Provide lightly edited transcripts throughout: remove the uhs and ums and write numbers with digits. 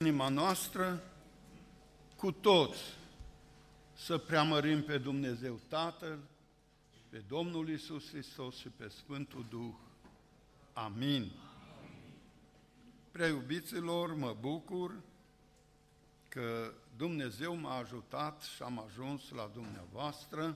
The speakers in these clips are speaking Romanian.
inima noastră, cu toți, să preamărim pe Dumnezeu Tatăl, pe Domnul Iisus Hristos și pe Sfântul Duh. Amin. Prea iubiților, mă bucur că Dumnezeu m-a ajutat și am ajuns la dumneavoastră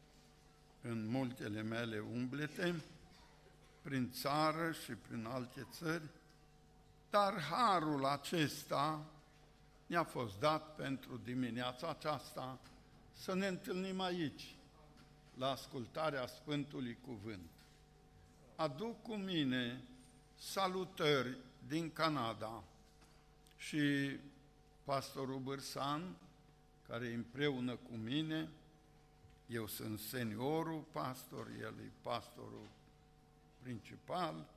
în multele mele umblete, prin țară și prin alte țări, dar harul acesta ne-a fost dat pentru dimineața aceasta să ne întâlnim aici, la ascultarea Sfântului Cuvânt. Aduc cu mine salutări din Canada și pastorul Bârsan, care e împreună cu mine, eu sunt seniorul pastor, el e pastorul principal,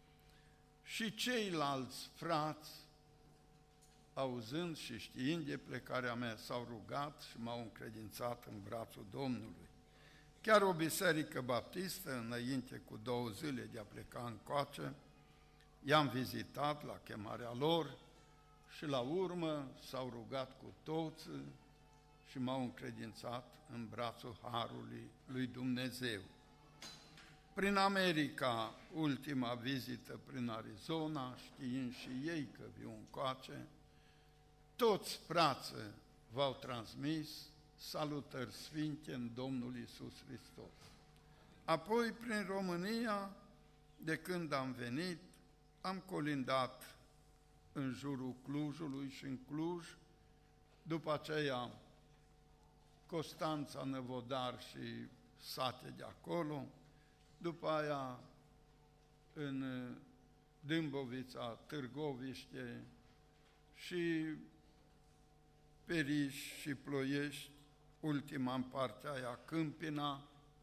și ceilalți frați, auzând și știind de plecarea mea, s-au rugat și m-au încredințat în brațul Domnului. Chiar o biserică baptistă, înainte cu 2 zile de a pleca încoace, i-am vizitat la chemarea lor și la urmă s-au rugat cu toți și m-au încredințat în brațul Harului lui Dumnezeu. Prin America, ultima vizită prin Arizona, știind și ei că viu încoace, toți frații v-au transmis salutări sfinte în Domnul Iisus Hristos. Apoi, prin România, de când am venit, am colindat în jurul Clujului și în Cluj, după aceea Constanța, Năvodar și sate de acolo, după aia în Dâmbovița, Târgoviște și Periș și Ploiești, ultima în partea aia Câmpina.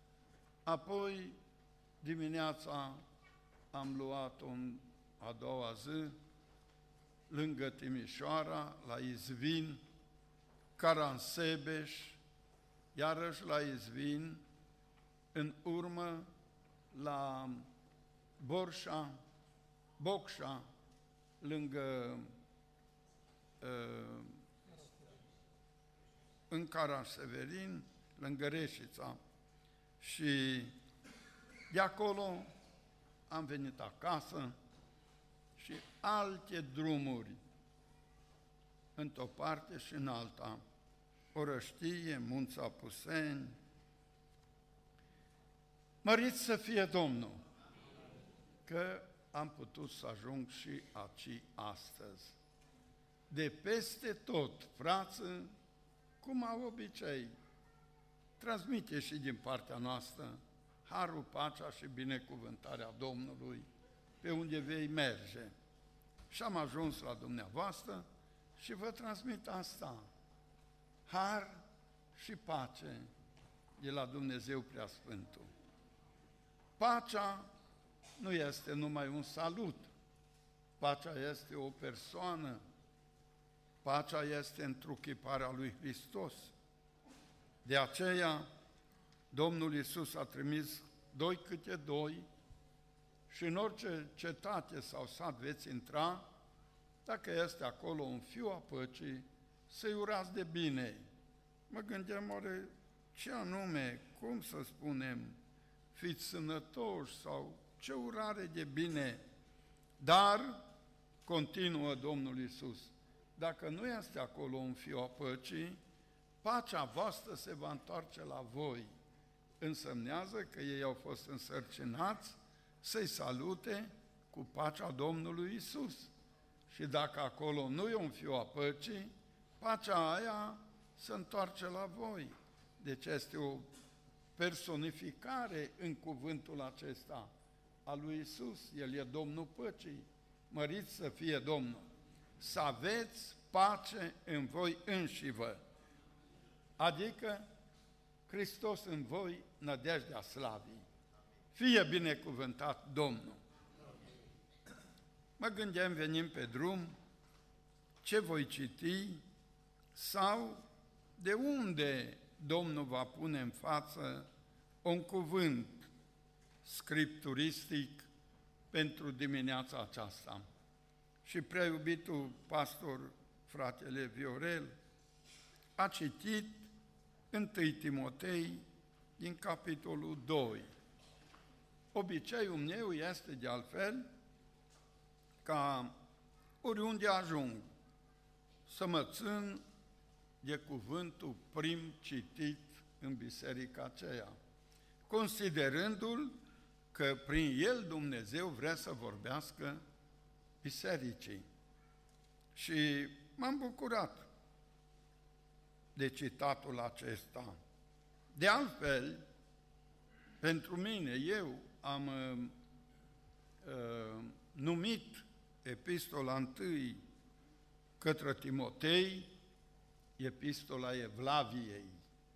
Apoi dimineața am luat-o în a doua zi lângă Timișoara, la Izvin, Caransebeș, iarăși la Izvin, în urmă la Bocșa, lângă în Caraseverin, lângă Reșița, și de acolo am venit acasă și alte drumuri, într-o parte și în alta, Orăștie, Munța Puseni. Mărit să fie Domnul, că am putut să ajung și aici astăzi. De peste tot, frații, cum au obicei, transmite și din partea noastră harul, pacea și binecuvântarea Domnului pe unde vei merge. Și am ajuns la dumneavoastră și vă transmit asta. Har și pace de la Dumnezeu Preasfântul. Pacea nu este numai un salut, pacea este o persoană, pacea este întruchiparea lui Hristos. De aceea, Domnul Iisus a trimis 2 câte 2 și în orice cetate sau sat veți intra, dacă este acolo un fiu a păcii, să-i urați de bine. Mă gândeam, oare ce anume, cum să spunem, fiți sănătoși sau ce urare de bine, dar, continuă Domnul Iisus, dacă nu este acolo un fiu a păcii, pacea voastră se va întoarce la voi. Însemnează că ei au fost însărcinați să-i salute cu pacea Domnului Iisus. Și dacă acolo nu e un fiu a păcii, pacea aia se întoarce la voi. Deci este o personificare în cuvântul acesta a lui Iisus. El e Domnul păcii. Măriți să fie Domnul. Să aveți pace în voi înșivă. Adică Hristos în voi, nădejdea slavii. Fie binecuvântat Domnul. Mă gândeam, venim pe drum, ce voi citi sau de unde Domnul va pune în față un cuvânt scripturistic pentru dimineața aceasta. Și prea iubitul pastor fratele Viorel, a citit 1 Timotei din capitolul 2. Obiceiul meu este de altfel ca oriunde ajung să mă țin de cuvântul prim citit în biserica aceea, considerându-l că prin el Dumnezeu vrea să vorbească bisericii. Și m-am bucurat de citatul acesta. De altfel, pentru mine, eu am numit epistola 1 către Timotei, epistola Evlaviei.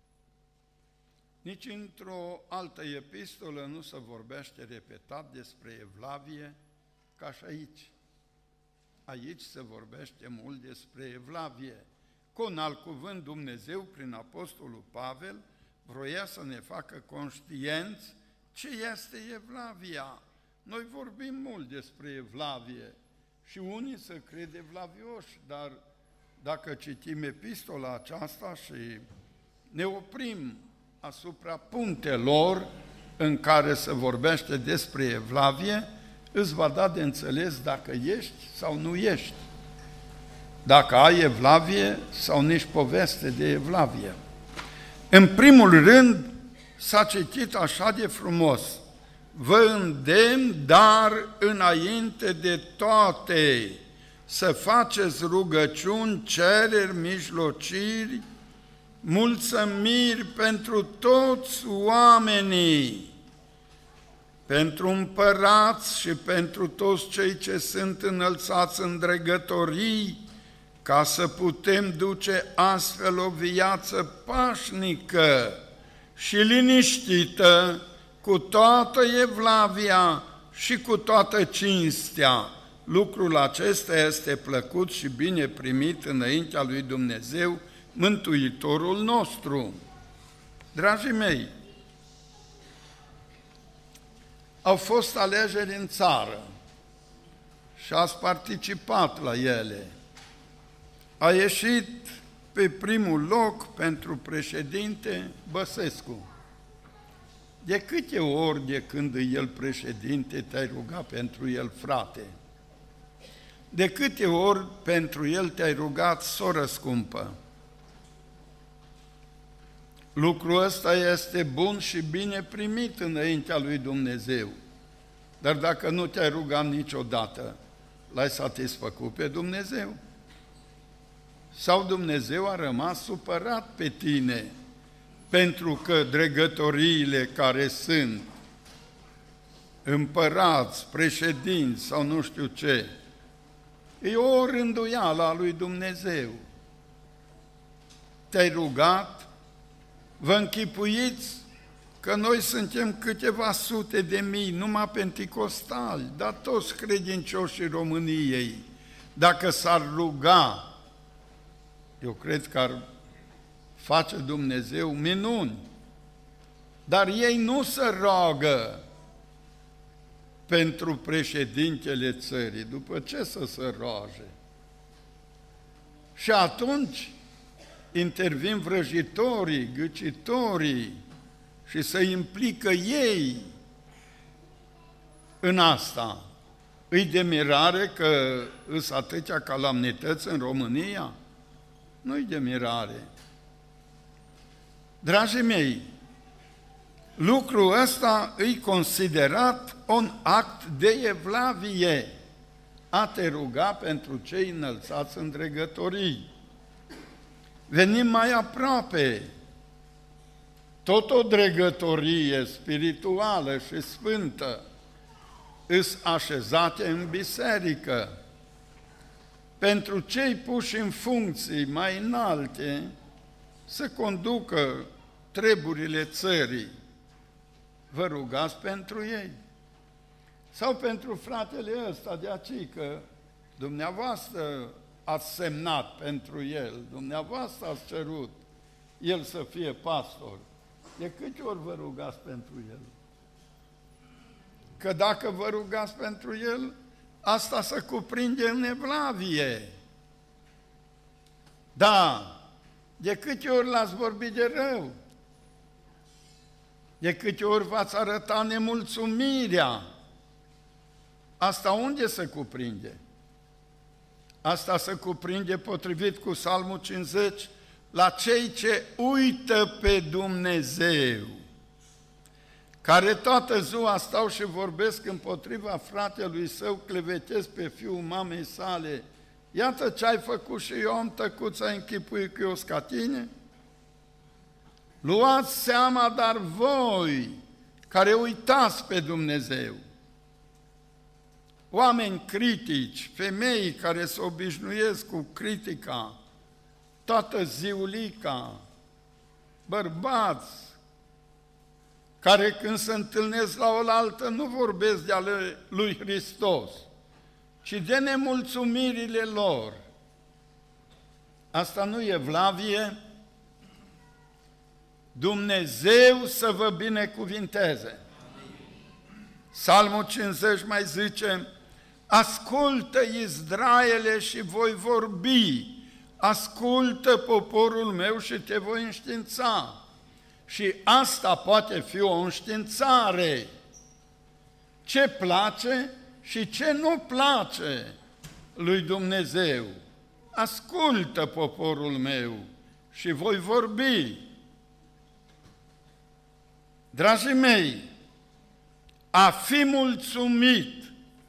Nici într-o altă epistolă nu se vorbește repetat despre Evlavie ca și aici. Aici se vorbește mult despre Evlavie. Cu un alt cuvânt, Dumnezeu, prin Apostolul Pavel, vroia să ne facă conștienți ce este Evlavia. Noi vorbim mult despre Evlavie și unii se cred evlavioși, dar dacă citim epistola aceasta și ne oprim asupra punctelor în care se vorbește despre Evlavie, îți va da de înțeles dacă ești sau nu ești, dacă ai Evlavie sau nici poveste de Evlavie. În primul rând, s-a citit așa de frumos: vă îndemn, dar înainte de toate, să faceți rugăciuni, cereri, mijlociri, mulțumiri pentru toți oamenii, pentru împărați și pentru toți cei ce sunt înălțați în dregătorii, ca să putem duce astfel o viață pașnică și liniștită, cu toată evlavia și cu toată cinstea. Lucrul acesta este plăcut și bine primit înaintea lui Dumnezeu, Mântuitorul nostru. Dragii mei, au fost alegeri în țară și ați participat la ele. A ieșit pe primul loc pentru președinte Băsescu. De câte ori de când e el președinte te-ai rugat pentru el, frate? De câte ori pentru el te-ai rugat, soră scumpă? Lucrul ăsta este bun și bine primit înaintea lui Dumnezeu. Dar dacă nu te-ai rugat niciodată, l-ai satisfăcut pe Dumnezeu? Sau Dumnezeu a rămas supărat pe tine pentru că dregătoriile care sunt împărați, președinți sau nu știu ce, e o rânduială a lui Dumnezeu. Te-ai rugat? Vă închipuiți că noi suntem câteva sute de mii, numai penticostali, dar toți credincioșii României, dacă s-ar ruga, eu cred că ar face Dumnezeu minuni, dar ei nu se roagă pentru președintele țării, după ce să se roage? Și atunci intervin vrăjitorii, ghicitorii și se implică ei în asta. Îi de mirare că îs atâtea calamnități în România? Nu-i de mirare. Dragii mei, lucrul ăsta îi considerat un act de evlavie, a te ruga pentru cei înălțați în dregătorii. Venim mai aproape. Tot o dregătorie spirituală și sfântă îs așezate în biserică. Pentru cei puși în funcții mai înalte să conducă treburile țării. Vă rugați pentru ei? Sau pentru fratele ăsta de aici, că dumneavoastră ați semnat pentru el, dumneavoastră ați cerut el să fie pastor. De câte ori vă rugați pentru el? Că dacă vă rugați pentru el, asta se cuprinde în evlavie. Da, de câte ori l-ați vorbit de rău? De câte ori v-ați arătat nemulțumirea? Asta unde se cuprinde? Asta se cuprinde, potrivit cu Psalmul 50, la cei ce uită pe Dumnezeu, care toată ziua stau și vorbesc împotriva fratelui său, clevetesc pe fiul mamei sale. Iată ce ai făcut și eu am tăcut să închipui că eu ca tine? Luați seama, dar voi, care uitați pe Dumnezeu, oameni critici, femei care se obișnuiesc cu critica, toată ziulica, bărbați, care când se întâlnesc la oaltă nu vorbesc de ale lui Hristos, ci de nemulțumirile lor. Asta nu e evlavie? Dumnezeu să vă binecuvinteze! Psalmul 50 mai zice: ascultă, Israele, și voi vorbi, ascultă, poporul meu, și te voi înștiința. Și asta poate fi o înștiințare. Ce place și ce nu place lui Dumnezeu. Ascultă, poporul meu, și voi vorbi. Dragii mei, a fi mulțumit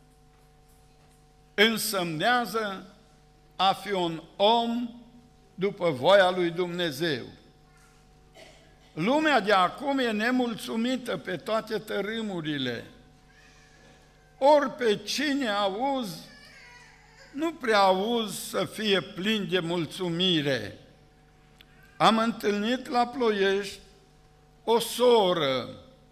însemnează a fi un om după voia lui Dumnezeu. Lumea de acum e nemulțumită pe toate tărâmurile. Ori pe cine auzi, nu prea auzi să fie plin de mulțumire. Am întâlnit la Ploiești o soră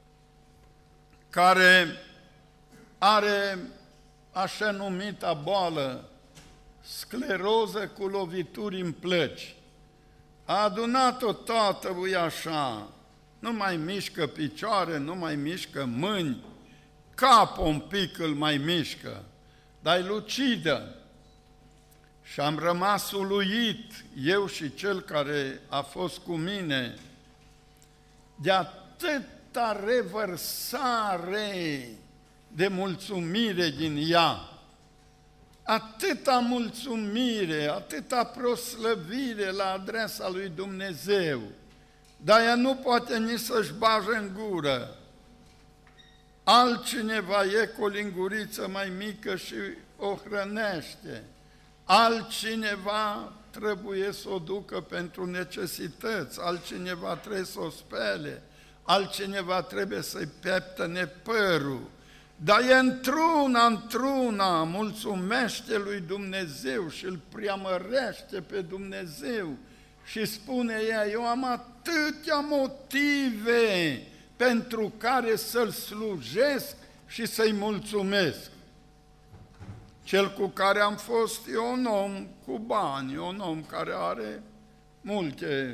care are așa numita boală, scleroză cu lovituri în plăci. A adunat-o toată așa, nu mai mișcă picioare, nu mai mișcă mâini, capul un pic îl mai mișcă, dar e lucidă. Și am rămas uluit, eu și cel care a fost cu mine, de atâta revărsare de mulțumire din ea, atâta mulțumire, atâta proslăvire la adresa lui Dumnezeu, dar ea nu poate nici să-și bage în gură. Altcineva e cu o linguriță mai mică și o hrănește, altcineva trebuie să o ducă pentru necesități, altcineva trebuie să o spele, altcineva trebuie să-i peptăne părul. Dar e într-una, mulțumește lui Dumnezeu și îl preamărește pe Dumnezeu și spune ea: eu am atâtea motive pentru care să-L slujesc și să-i mulțumesc. Cel cu care am fost e un om cu bani, un om care are multe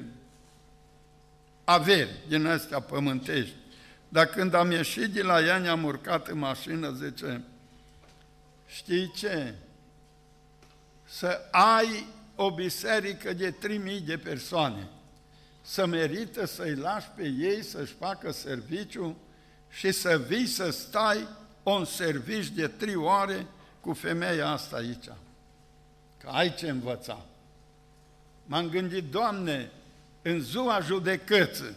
averi din astea pământești. Dar când am ieșit de la ea, ne-am urcat în mașină, zice: știi ce? Să ai o biserică de 3.000 de persoane, să merită să-i lași pe ei să-și facă serviciu și să vii să stai un serviciu de 3 ore cu femeia asta aici. Că ai ce învăța. M-am gândit: Doamne, în ziua judecății,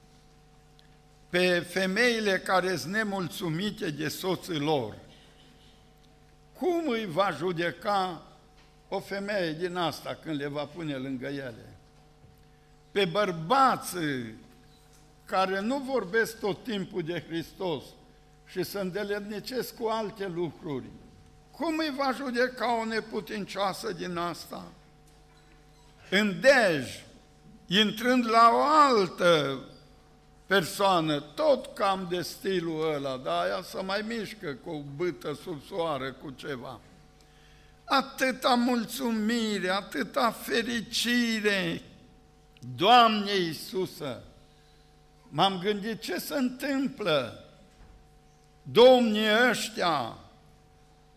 pe femeile care sunt nemulțumite de soții lor, cum îi va judeca o femeie din asta când le va pune lângă ele? Pe bărbații care nu vorbesc tot timpul de Hristos și se îndeletnicesc cu alte lucruri, cum îi va judeca o neputincioasă din asta? În Dej, intrând la o altă persoană, tot cam de stilul ăla, dar aia se mai mișcă cu o bâtă sub soare, cu ceva. Atâta mulțumire, atâta fericire. Doamne Iisuse, m-am gândit ce se întâmplă. Domnii ăștia,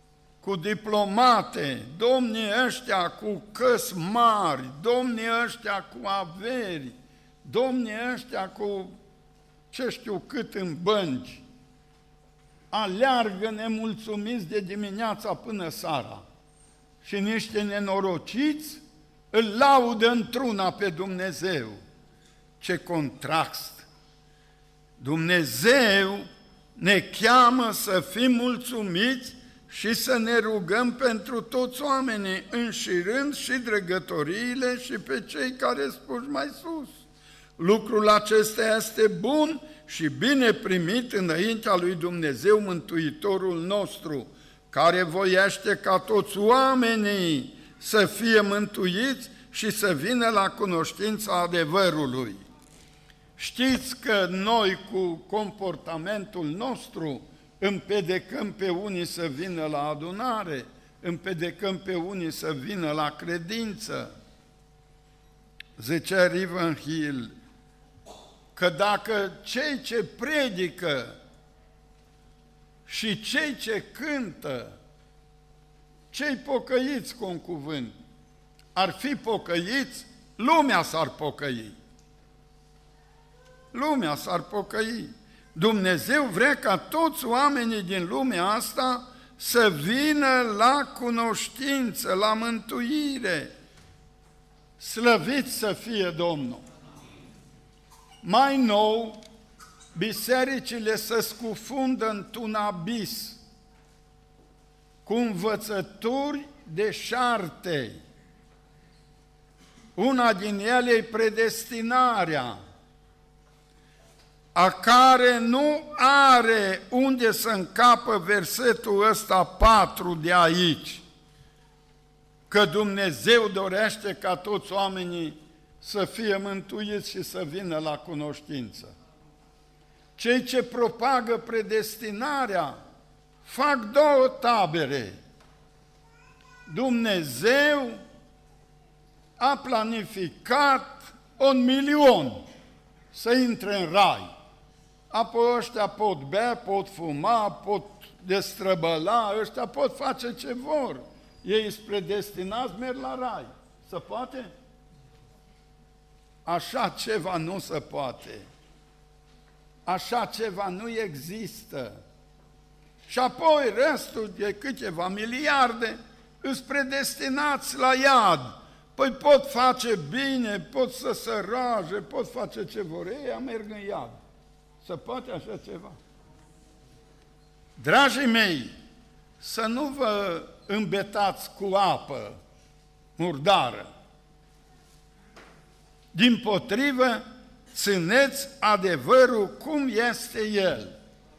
cu diplomate, domnii ăștia cu căsi mari, domnii ăștia cu averi, domnii ăștia cu ce știu cât în bănci, aleargă nemulțumiți de dimineața până seara și niște nenorociți îl laudă într-una pe Dumnezeu. Ce contrast! Dumnezeu ne cheamă să fim mulțumiți și să ne rugăm pentru toți oamenii, înșirând și dregătoriile și pe cei care spun mai sus. Lucrul acesta este bun și bine primit înaintea lui Dumnezeu Mântuitorul nostru, care voiește ca toți oamenii să fie mântuiți și să vină la cunoștința adevărului. Știți că noi cu comportamentul nostru împedecăm pe unii să vină la adunare, împedecăm pe unii să vină la credință. Zicea Ravenhill că dacă cei ce predică și cei ce cântă, cei pocăiți cu un cuvânt, ar fi pocăiți, lumea s-ar pocăi. Lumea s-ar pocăi. Dumnezeu vrea ca toți oamenii din lumea asta să vină la cunoștință, la mântuire. Slăvit să fie Domnul! Mai nou, bisericile se scufundă într-un abis cu învățături deșarte. Una din ele e predestinarea, a care nu are unde să încapă versetul ăsta 4 de aici, că Dumnezeu dorește ca toți oamenii să fie mântuiți și să vină la cunoștință. Cei ce propagă predestinarea fac două tabere. Dumnezeu a planificat 1.000.000 să intre în rai. Apoi ăștia pot bea, pot fuma, pot destrăbăla, ăștia pot face ce vor. Ei sunt predestinați, merg la rai. Se poate? Așa ceva nu se poate. Așa ceva nu există. Și apoi restul de câteva miliarde îs predestinați la iad. Păi pot face bine, pot să se roage, pot face ce vor. Ei merg în iad. Se poate așa ceva? Dragii mei, să nu vă îmbetați cu apă murdară. Dimpotrivă, țineți adevărul cum este el.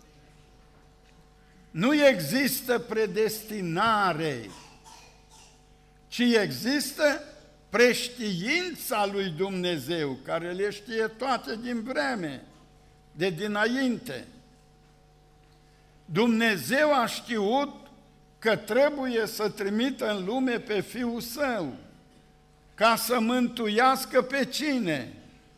Nu există predestinare, ci există preștiința lui Dumnezeu, care le știe toate din vreme, de dinainte. Dumnezeu a știut că trebuie să trimită în lume pe Fiul Său, ca să mântuiască pe cine?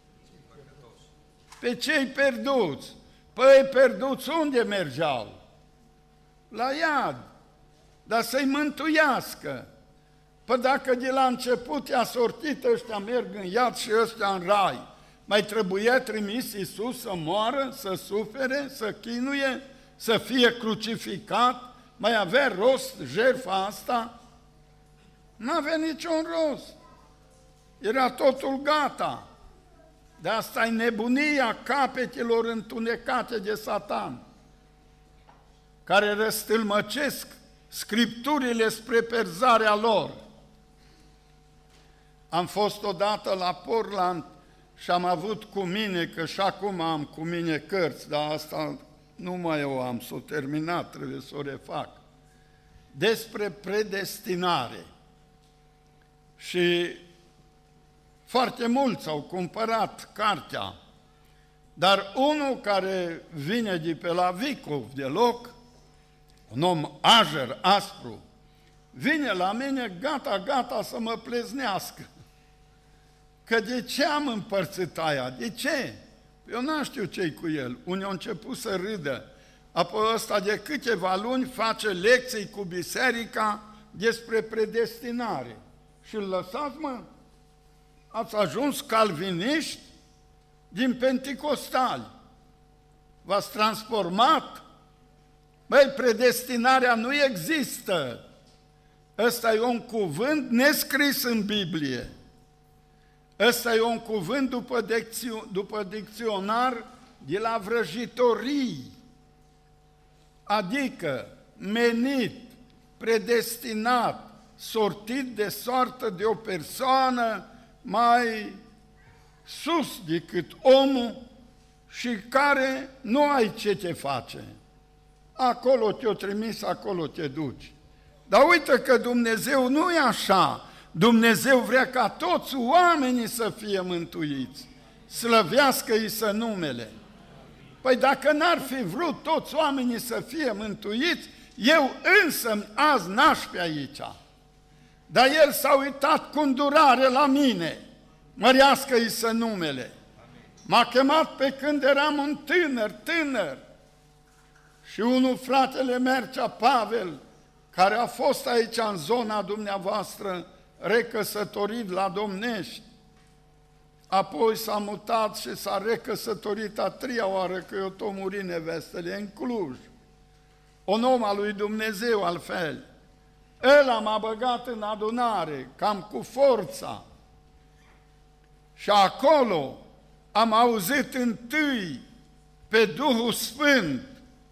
Pe cei pierduți. Păi pierduți unde mergeau? La iad. Dar să-i mântuiască. Păi dacă de la început i-a sortit, ăștia merg în iad și ăștia în rai, mai trebuia trimis Iisus să moară, să sufere, să chinuie, să fie crucificat? Mai avea rost jertfa asta? Nu avea niciun rost. Era totul gata. De asta e nebunia capetelor întunecate de Satan, care răstâlmăcesc Scripturile spre perzarea lor. Am fost odată la Portland și am avut cu mine, că și acum am cu mine cărți, dar asta nu mai o am, s-o terminat, trebuie să o refac, despre predestinare. Și foarte mulți au cumpărat cartea, dar unul care vine de pe la Vicov de loc, un om ajer, aspru, vine la mine gata să mă pleznească. Că de ce am împărțit aia? De ce? Eu n-am știu ce-i cu el. Unii au început să râdă. apoi ăsta de câteva luni face lecții cu biserica despre predestinare. Și îl lăsați, mă? Ați ajuns calviniști din penticostali. V-ați transformat? Băi, predestinarea nu există. Ăsta e un cuvânt nescris în Biblie. Ăsta e un cuvânt după dicționar de la vrăjitorii. Adică menit, predestinat, sortit de soartă de o persoană mai sus decât omul și care nu ai ce te face. Acolo te-o trimis, acolo te duci. Dar uite că Dumnezeu nu e așa. Dumnezeu vrea ca toți oamenii să fie mântuiți. Slăvească-i să numele. Păi dacă n-ar fi vrut toți oamenii să fie mântuiți, eu însă azi n-aș fi aici. Dar El s-a uitat cu îndurare la mine. Mărească-i să numele. M-a chemat pe când eram un tânăr. Și unul, fratele Mercea Pavel, care a fost aici în zona dumneavoastră, recăsătorit la Domnești, apoi s-a mutat și s-a recăsătorit a treia oară, că eu tot muri nevestele, în Cluj. Un om al lui Dumnezeu altfel. Ăla m-a băgat în adunare, cam cu forța. Și acolo am auzit întâi pe Duhul Sfânt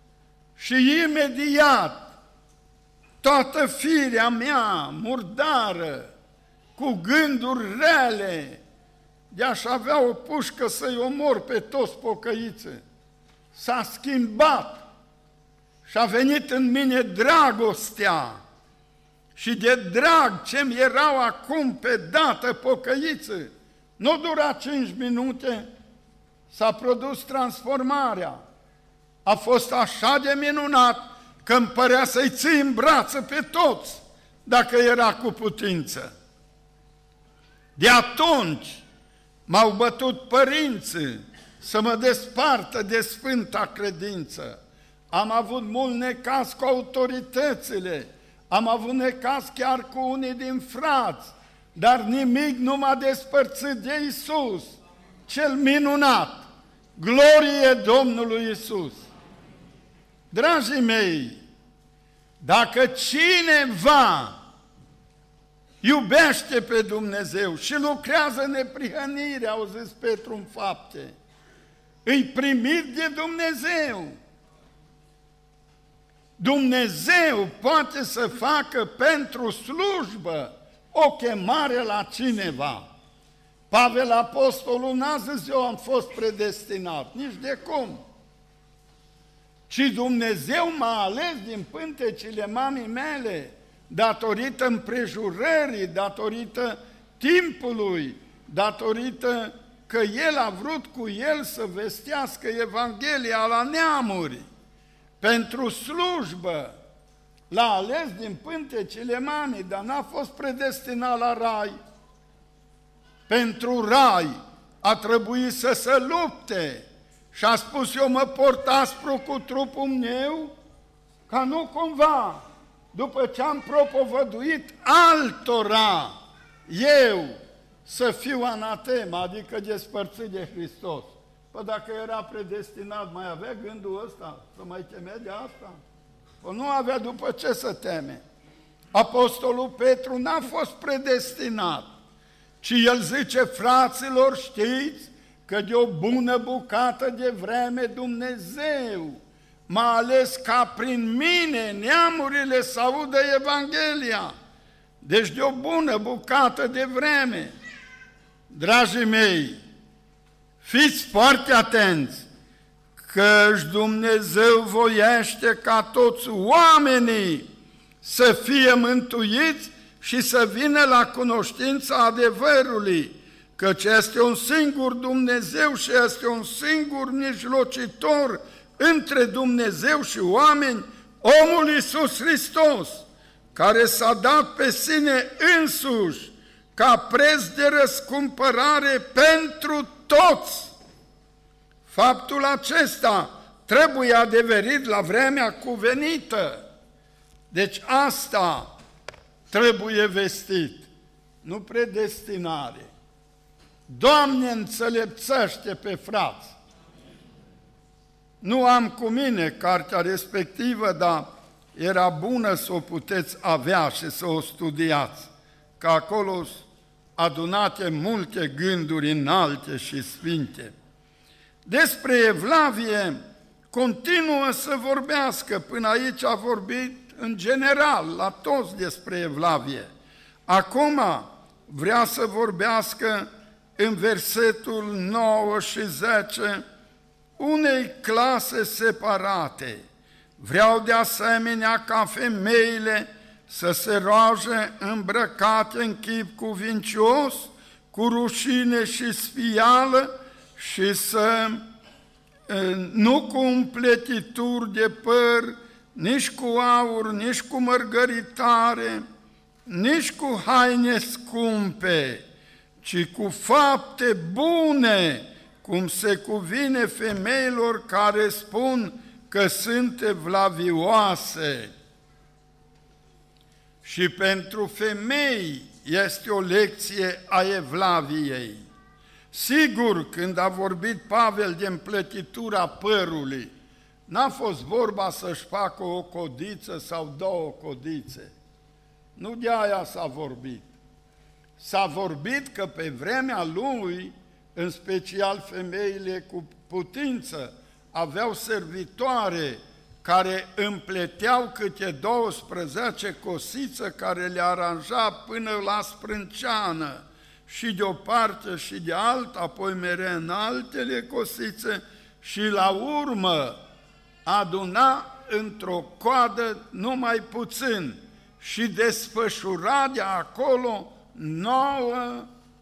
și imediat toată firea mea murdară, cu gânduri rele, de-aș avea o pușcă să-i omor pe toți pocăițe, s-a schimbat și a venit în mine dragostea și de drag ce-mi erau acum pe dată pocăiță, nu dura 5 minute, s-a produs transformarea. A fost așa de minunat că îmi părea să-i ții în brațe pe toți, dacă era cu putință. De atunci m-au bătut părinții să mă despartă de sfânta credință. Am avut mult necaz cu autoritățile, am avut necaz chiar cu unii din frați, dar nimic nu m-a despărțit de Iisus, cel minunat. Glorie Domnului Iisus! Dragii mei, dacă cineva iubește pe Dumnezeu și lucrează neprihănire, au zis Petru în Fapte, îi primit de Dumnezeu. Dumnezeu poate să facă pentru slujbă o chemare la cineva. Pavel Apostolul n-a zis eu am fost predestinat, nici de cum. Ci Dumnezeu m-a ales din pântecile mamei mele, datorită împrejurării, datorită timpului, datorită că El a vrut cu El să vestească Evanghelia la neamuri. Pentru slujbă l-a ales din pântecile mamei, dar n-a fost predestinat la rai. Pentru rai a trebuit să se lupte și a spus eu mă port aspru cu trupul meu ca nu cumva după ce am propovăduit altora eu să fiu anatema, adică despărțit de Hristos. Păi dacă era predestinat, mai avea gândul ăsta să mai teme de asta? Păi nu avea după ce să teme. Apostolul Petru n-a fost predestinat, ci el zice, fraților, știți că de o bună bucată de vreme Dumnezeu m-a ales ca prin mine neamurile să audă Evanghelia. Deci de o bună bucată de vreme. Dragii mei, fiți foarte atenți, căci Dumnezeu voiește ca toți oamenii să fie mântuiți și să vină la cunoștința adevărului, căci este un singur Dumnezeu și este un singur mijlocitor între Dumnezeu și oameni, omul Iisus Hristos, care s-a dat pe sine însuși ca preț de răscumpărare pentru toți. Faptul acesta trebuie adeverit la vremea cuvenită. Deci asta trebuie vestit, nu predestinare. Doamne, înțelepțește pe frați! Nu am cu mine cartea respectivă, dar era bună să o puteți avea și să o studiați, că acolo sunt adunate multe gânduri înalte și sfinte. Despre Evlavie continuă să vorbească, până aici a vorbit în general, la toți despre Evlavie. Acum vrea să vorbească în versetul 9 și 10 unei clase separate. Vreau de asemenea ca femeile să se roage îmbrăcate în chip cuvincios, cu rușine și sfială și să nu cu împletituri de păr, nici cu aur, nici cu mărgăritare, nici cu haine scumpe, ci cu fapte bune, cum se cuvine femeilor care spun că sunt evlavioase. Și pentru femei este o lecție a evlaviei. Sigur, când a vorbit Pavel de împletitura părului, n-a fost vorba să-și facă o codiță sau două codițe. Nu de aia s-a vorbit. S-a vorbit că pe vremea lui, în special femeile cu putință, aveau servitoare care împleteau câte 12 cosițe care le aranja până la sprânceană, și de o parte și de alta, apoi mereu în altele cosițe și la urmă aduna într-o coadă numai puțin și desfășura de acolo 9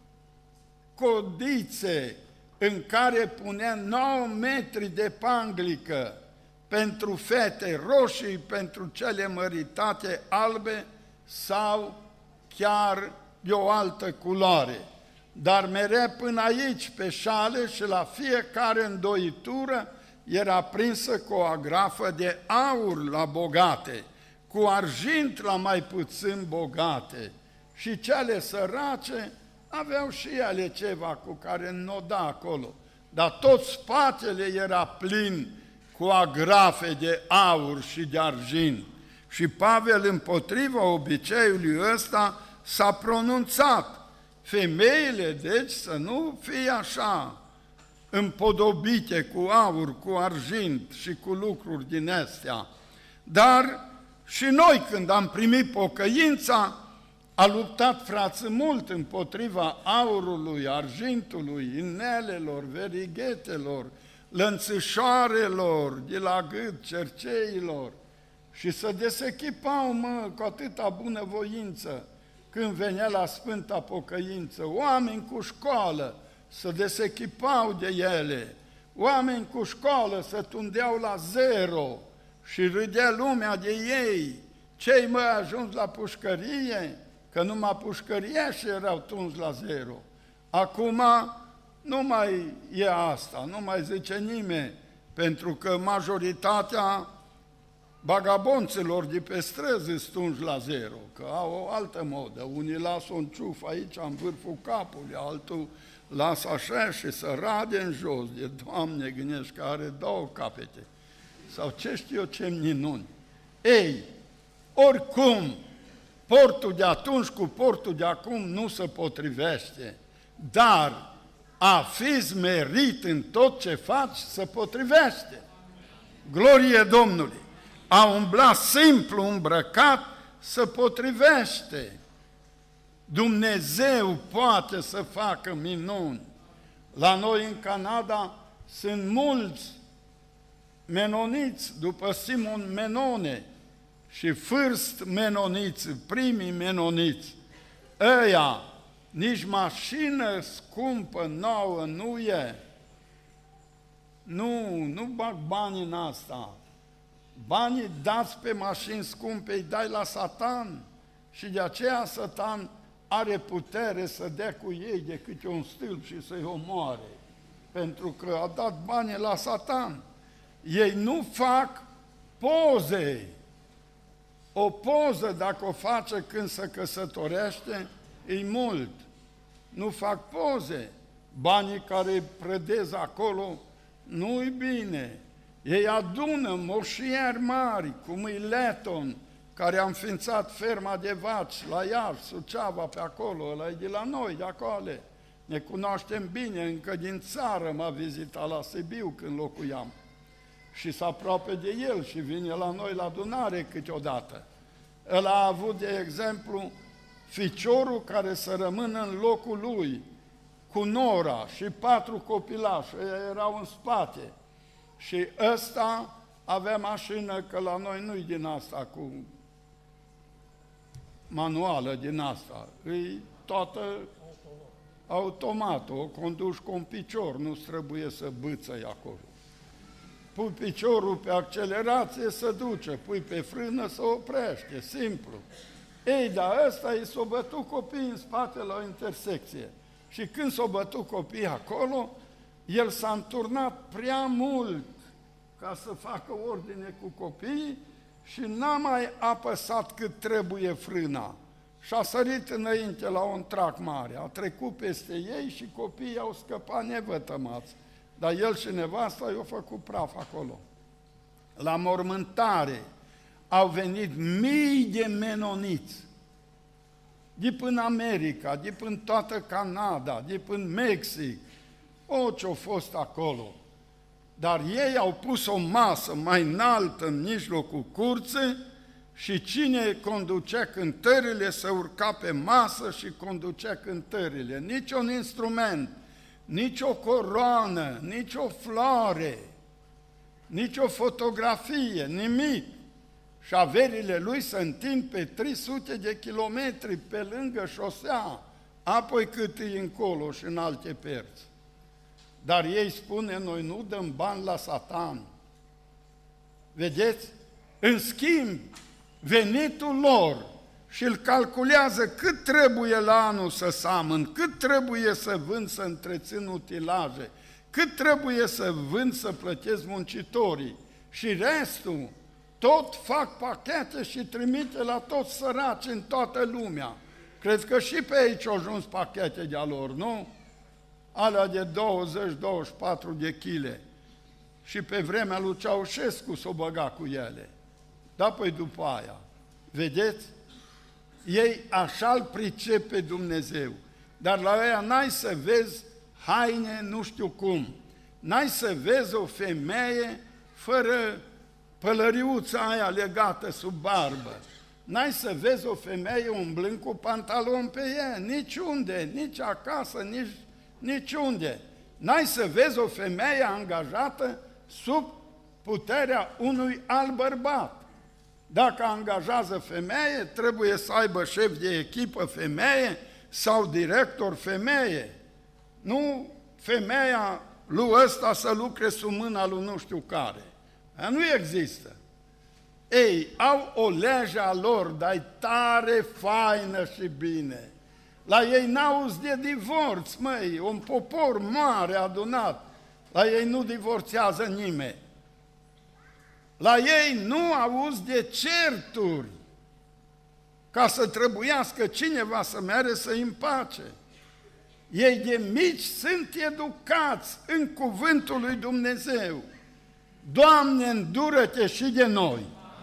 codițe în care punea 9 metri de panglică pentru fete, roșii pentru cele măritate, albe sau chiar de o altă culoare. Dar mereu până aici pe șale și la fiecare îndoitură era prinsă cu o agrafă de aur la bogate, cu argint la mai puțin bogate, și cele sărace aveau și ele ceva cu care înnoda acolo, dar tot spatele era plin cu agrafe de aur și de argint. Și Pavel, împotriva obiceiului ăsta, s-a pronunțat. Femeile, deci, să nu fie așa împodobite cu aur, cu argint și cu lucruri din astea. Dar și noi, când am primit pocăința, a luptat frații mult împotriva aurului, argintului, inelelor, verighetelor, lănțășoarelor de la gât, cerceilor, și să desechipau, cu atâta bunăvoință când venea la Sfânta Pocăință. Oameni cu școală să desechipau de ele, oameni cu școală să tundeau la zero și râdea lumea de ei. Cei ajuns la pușcărie, că numai pușcăria și erau tunși la zero. Acum nu mai e asta, nu mai zice nimeni, pentru că majoritatea bagabonților de pe străzi stungi la zero, că au o altă modă. Unii lasă un ciuf aici, în vârful capului, altul lasă așa și să rade în jos. De Doamne, gândești că are 2 capete. Sau ce știu eu ce minuni. Ei, oricum, portul de atunci cu portul de acum nu se potrivește, dar a fi smerit în tot ce faci se potrivește. Glorie Domnului! A umbla simplu îmbrăcat se potrivește. Dumnezeu poate să facă minuni. La noi în Canada sunt mulți menoniți după Simon Menone și first menoniți, primii menoniți. Ăia, nici mașină scumpă, nouă, nu e. Nu bag bani în asta. Banii dați pe mașini scumpe îi dai la Satan și de aceea Satan are putere să dea cu ei de câte un stâlp și să-i omoare, pentru că a dat banii la Satan. Ei nu fac poze. O poză, dacă o face când se căsătorește, e mult. Nu fac poze. Banii care îi prădez acolo, nu-i bine. Ei adună moșieri mari, cum e Letton, care a înființat ferma de vaci la Iași, Suceava, pe acolo, ăla e de la noi, de acolo. Ne cunoaștem bine, încă din țară m-a vizitat la Sibiu când locuiam. Și s aproape de el și vine la noi la adunare câteodată. El a avut, de exemplu, ficiorul care să rămână în locul lui, cu nora și 4 copilași, ei erau în spate. Și ăsta avea mașină, că la noi nu-i din asta cu manuală din asta, îi toată automată, o conduci cu un picior, nu trebuie să bâțăi acolo. Pui piciorul pe accelerație, se duce, pui pe frână, se oprește, simplu. Ei, dar ăsta i s-o bătut copiii în spate la o intersecție. Și când s-o bătut copiii acolo, el s-a înturnat prea mult ca să facă ordine cu copiii și n-a mai apăsat cât trebuie frâna. Și a sărit înainte la un trac mare, a trecut peste ei și copiii au scăpat nevătămați. Dar el și nevasta i-au făcut praf acolo. La mormântare au venit mii de menoniți, de până America, de până toată Canada, de până Mexic, ce-au fost acolo. Dar ei au pus o masă mai înaltă în mijlocul curții și cine conducea cântările se urca pe masă și conducea cântările. Nici un instrument, nici o coroană, nici o floare, nici o fotografie, nimic. Și averile lui se întind pe 300 de kilometri pe lângă șosea, apoi cât e încolo și în alte părți. Dar ei spune, noi nu dăm bani la Satan. Vedeți? În schimb, venitul lor și îl calculează cât trebuie la anul să samăn, cât trebuie să vând să întrețin utilaje, cât trebuie să vând să plătesc muncitorii și restul tot fac pachete și trimite la toți săraci în toată lumea. Cred că și pe aici au ajuns pachete de-a lor, nu? Alea de 20-24 de chile. Și pe vremea lui Ceaușescu s-o băga cu ele. Da, păi după aia. Vedeți? Ei așa-l pricep pe Dumnezeu. Dar la ea n-ai să vezi haine nu știu cum. N-ai să vezi o femeie fără pălăriuța aia legată sub barbă. N-ai să vezi o femeie umblând cu pantaloni pe ea, niciunde, nici acasă, niciunde. N-ai să vezi o femeie angajată sub puterea unui alt bărbat. Dacă angajează femeie, trebuie să aibă șef de echipă femeie sau director femeie. Nu femeia lui ăsta să lucre sub mâna lui nu știu care. Aia nu există. Ei, au o lege a lor, dar e tare faină și bine. La ei n-auzi de divorț, măi, un popor mare adunat. La ei nu divorțează nimeni. La ei nu auzi de certuri ca să trebuiască cineva să meargă să-i împace. Ei de mici sunt educați în cuvântul lui Dumnezeu. Doamne, îndură-te și de noi!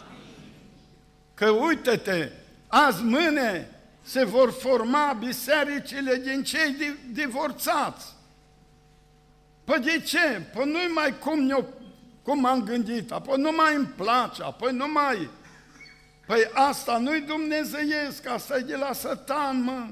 Că uite-te, azi mâine se vor forma bisericile din cei divorțați. Păi de ce? Păi nu-i mai cum am gândit, apoi nu mai îmi place, apoi nu mai... Păi asta nu-i dumnezeiesc, asta e de la Satan, mă.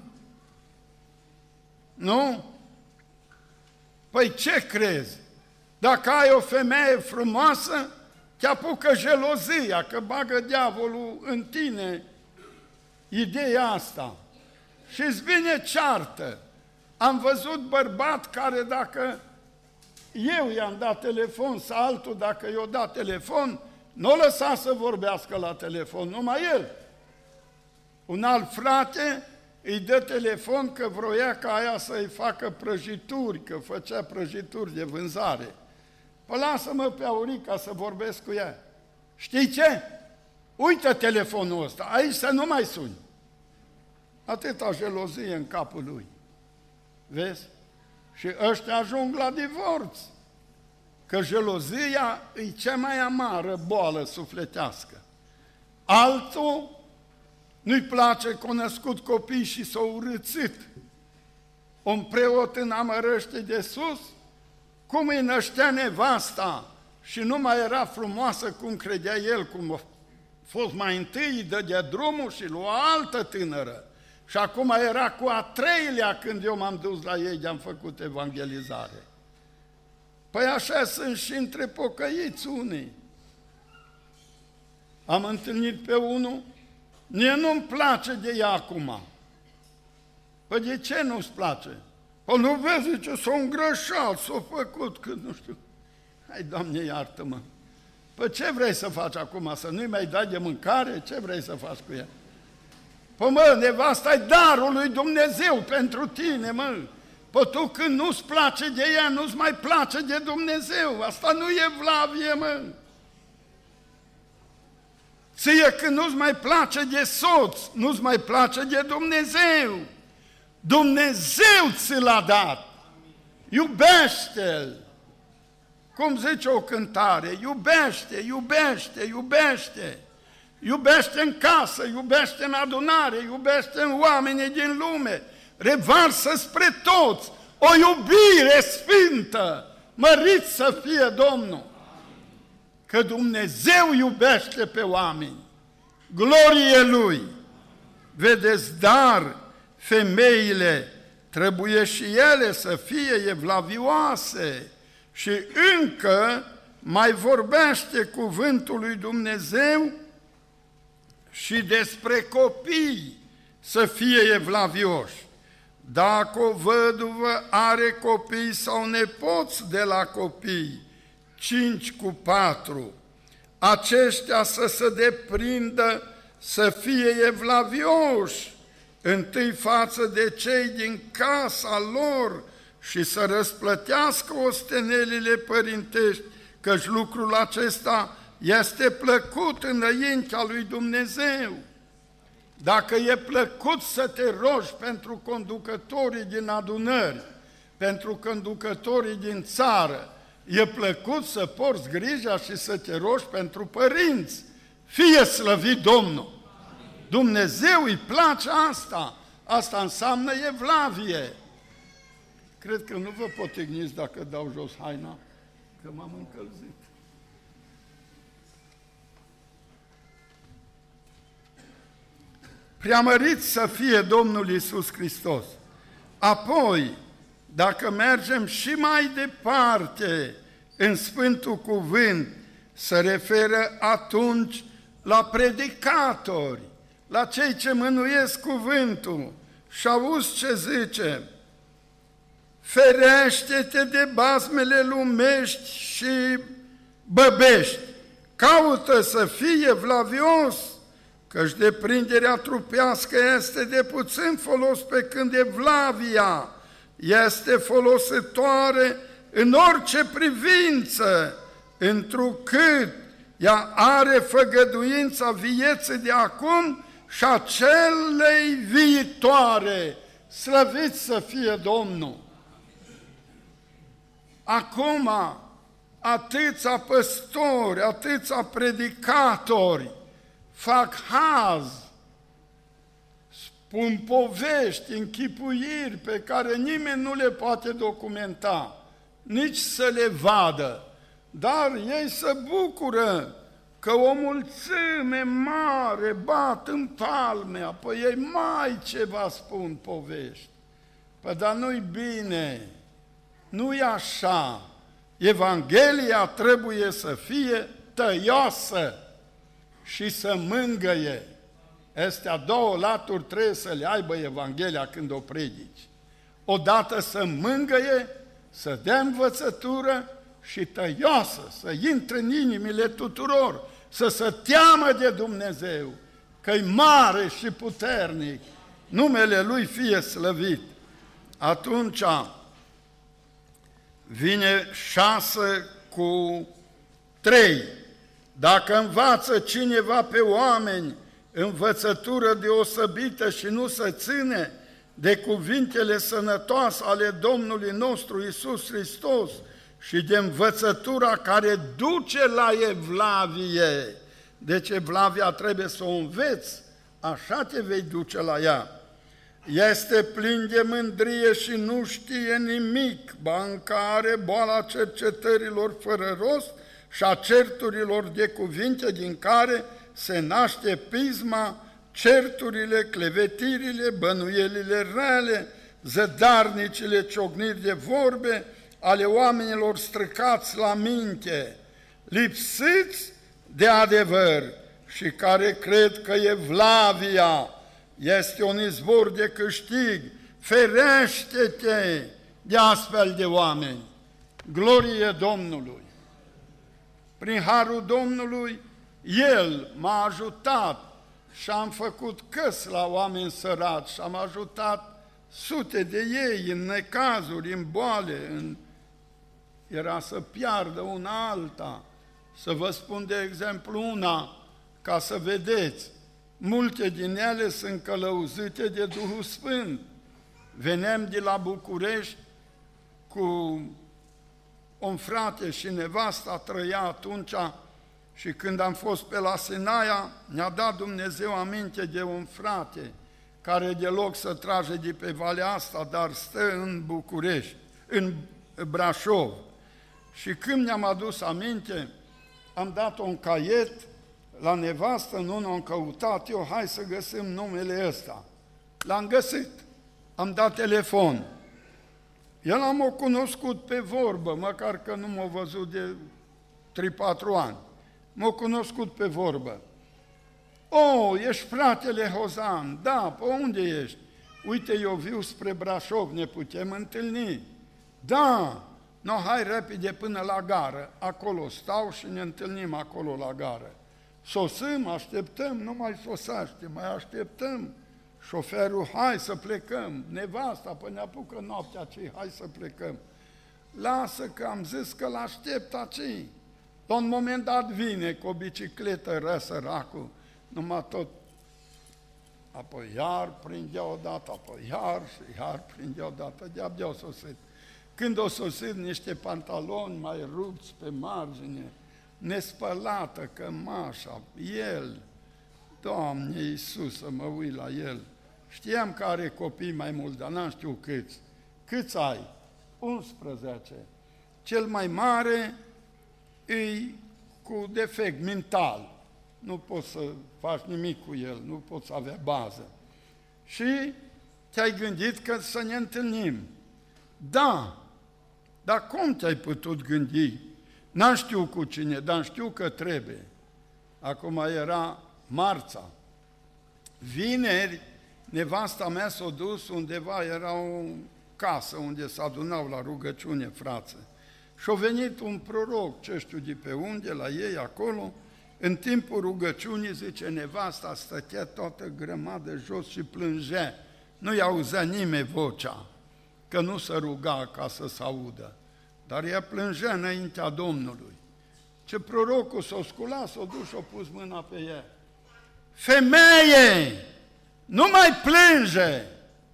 Nu? Păi ce crezi? Dacă ai o femeie frumoasă, te apucă jelozia, că bagă diavolul în tine ideea asta. Și îți vine ceartă. Am văzut bărbat care dacă eu i-am dat telefon sau altul dacă i-o dat telefon, nu o lăsa să vorbească la telefon, numai el. Un alt frate îi dă telefon că vroia ca aia să-i facă prăjituri, că făcea prăjituri de vânzare. Păi lasă-mă pe Aurica să vorbesc cu ea. Știi ce? Uită telefonul ăsta, aici să nu mai suni. Atâta jelozie în capul lui. Vezi? Și ăștia ajung la divorț. Că jelozia e cea mai amară boală sufletească. Altul nu-i place că a născut copii și s-a urâțit. Un preot înamărăște de sus, cum îi năștea nevasta și nu mai era frumoasă cum credea el, cum a fost mai întâi, îi dădea drumul și lua altă tânără. Și acum era cu a treilea când eu m-am dus la ei, de-am făcut evangelizare. Păi așa sunt și între pocăiți unii. Am întâlnit pe unul, mie nu-mi place de ea acum. Păi de ce nu-ți place? Păi nu vezi ce s-a îngrășat, s-a făcut, că nu știu. Hai, Doamne, iartă-mă. Păi ce vrei să faci acum? Să nu-i mai dai de mâncare? Ce vrei să faci cu ea? Păi mă, nevasta-i darul lui Dumnezeu pentru tine, mă. Păi tu când nu-ți place de ea, nu-ți mai place de Dumnezeu. Asta nu e vlavie, mă. Ție când nu-ți mai place de soț, nu-ți mai place de Dumnezeu. Dumnezeu ți l-a dat. Iubește-l. Cum zice o cântare, iubește, iubește, iubește. Iubește în casă, iubește în adunare, iubește în oamenii din lume. Revarsă spre toți o iubire sfântă. Mărit să fie Domnul. Că Dumnezeu iubește pe oameni. Glorie Lui. Vedeți, dar femeile trebuie și ele să fie evlavioase. Și încă mai vorbește cuvântul lui Dumnezeu și despre copii să fie evlavioși. Dacă o văduvă are copii sau nepoți de la copii, 5/4, aceștia să se deprindă să fie evlavioși, întâi față de cei din casa lor și să răsplătească ostenelile părintești, căci lucrul acesta este plăcut înaintea lui Dumnezeu. Dacă e plăcut să te rogi pentru conducătorii din adunări, pentru conducătorii din țară, e plăcut să porți grija și să te rogi pentru părinți. Fie slăvit Domnul! Dumnezeu îi place asta. Asta înseamnă evlavie. Cred că nu vă potigniți dacă dau jos haina, că m-am încălzit. Preamărit să fie Domnul Iisus Hristos. Apoi, dacă mergem și mai departe în Sfântul Cuvânt, se referă atunci la predicatori, la cei ce mânuiesc cuvântul. Și auzi ce zice: ferește-te de basmele lumești și băbești, caută să fii evlavios, căci deprinderea trupească este de puțin folos, pe când evlavia este folositoare în orice privință, întrucât ea are făgăduința vieții de acum și a celei viitoare. Slăvit să fie Domnul! Acum, atâția păstori, atâția predicatori fac haz, spun povești, închipuiri pe care nimeni nu le poate documenta, nici să le vadă, dar ei se bucură că o mulțime mare bat în palme, apoi ei mai ceva spun povești. Păi, dar nu-i bine, nu-i așa. Evanghelia trebuie să fie tăioasă și să mângăie. Astea două laturi trebuie să le aibă Evanghelia când o predici. Odată să mângăie, să dea învățătură și tăioasă, să intre în inimile tuturor, să se teamă de Dumnezeu, că-i mare și puternic, numele Lui fie slăvit. Atunci vine 6 cu 3. Dacă învață cineva pe oameni învățătură deosebită și nu se ține de cuvintele sănătoase ale Domnului nostru Iisus Hristos și de învățătura care duce la evlavie, deci evlavia trebuie să o înveți, așa te vei duce la ea. Este plin de mândrie și nu știe nimic, ba încă are boala cercetărilor fără rost și a certurilor de cuvinte din care se naște pisma, certurile, clevetirile, bănuielile rele, zădarnicile ciocniri de vorbe ale oamenilor străcați la minte, lipsiți de adevăr și care cred că evlavia este un izvor de câștig. Ferește-te de astfel de oameni! Glorie Domnului! Prin harul Domnului, El m-a ajutat și am făcut căs la oameni sărați și am ajutat sute de ei în necazuri, în boale, era să piardă una alta. Să vă spun de exemplu una, ca să vedeți, multe din ele sunt călăuzite de Duhul Sfânt. Veneam de la București cu un frate și nevasta trăia atunci și când am fost pe la Sinaia, ne-a dat Dumnezeu aminte de un frate care deloc să trage de pe valea asta, dar stă în București, în Brașov. Și când ne-am adus aminte, am dat un caiet la nevastă, nu am căutat eu, hai să găsim numele ăsta. L-am găsit, am dat telefon. El am o cunoscut pe vorbă, măcar că nu m-a văzut de 3-4 ani. M-a cunoscut pe vorbă. O, ești fratele Hozan, da, pe unde ești? Uite, eu viu spre Brașov, ne putem întâlni. Da, no, hai repede până la gară, acolo stau și ne întâlnim acolo la gară. Sosim, așteptăm, nu mai sosește, mai așteptăm. Șoferul, hai să plecăm, nevasta, până ne apucă noaptea aceea, hai să plecăm. Lasă că am zis că l-aștept aceea. La un moment dat vine cu o bicicletă răsăracul, numai tot. Apoi iar prindea odată, apoi iar prindea odată, de-abia o sosit. Când o sosit niște pantaloni mai rupți pe margine, nespălată cămașa, el, Doamne Iisus, să mă uit la el. Știam că are copii mai mulți, dar n-am știut câți. Câți ai? 11. Cel mai mare e cu defect mental. Nu poți să faci nimic cu el, nu poți avea bază. Și te-ai gândit că să ne întâlnim. Da, dar cum te-ai putut gândi? N-am știut cu cine, dar știu că trebuie. Acum era marța. Vineri, nevasta mea s-a dus undeva, era o casă unde se adunau la rugăciune frață. Și-a venit un proroc, ce știu de pe unde, la ei acolo, în timpul rugăciunii, zice, nevasta stătea toată grămadă jos și plângea. Nu-i auzea nimeni vocea, că nu se ruga ca să se audă, dar ea plângea înaintea Domnului. Ce prorocul s-a sculat, s-a dus și a pus mâna pe ea. Femeie, nu mai plânge!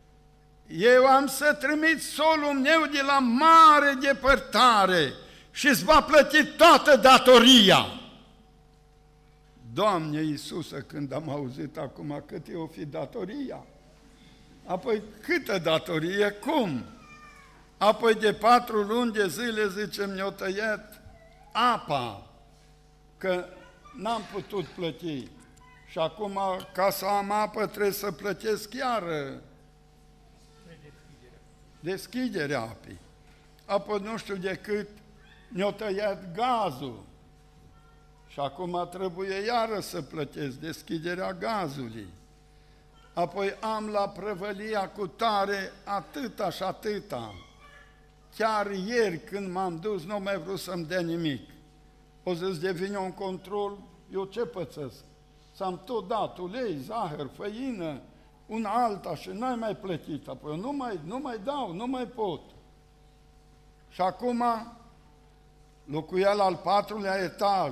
Eu am să trimit solul meu de la mare depărtare și îți va plăti toată datoria. Doamne Iisuse, când am auzit acum cât o fi datoria, apoi câtă datorie, cum? Apoi de 4 luni de zile, zice, mi-au tăiat apa, că n-am putut plăti. Și acum, ca să am apă, trebuie să plătesc chiar deschiderea apei. Apoi nu știu de cât mi-au tăiat gazul. Și acum trebuie iară să plătesc deschiderea gazului. Apoi am la prăvălia cu tare atâta și atâta. Chiar ieri când m-am dus, nu mai vrut să-mi dea nimic. O zis, devine un control, eu ce pățesc? S-am tot dat ulei, zahăr, făină, una alta și n-ai mai plătit. Apoi eu nu mai dau, nu mai pot. Și acum, locuia la al 4-lea etaj,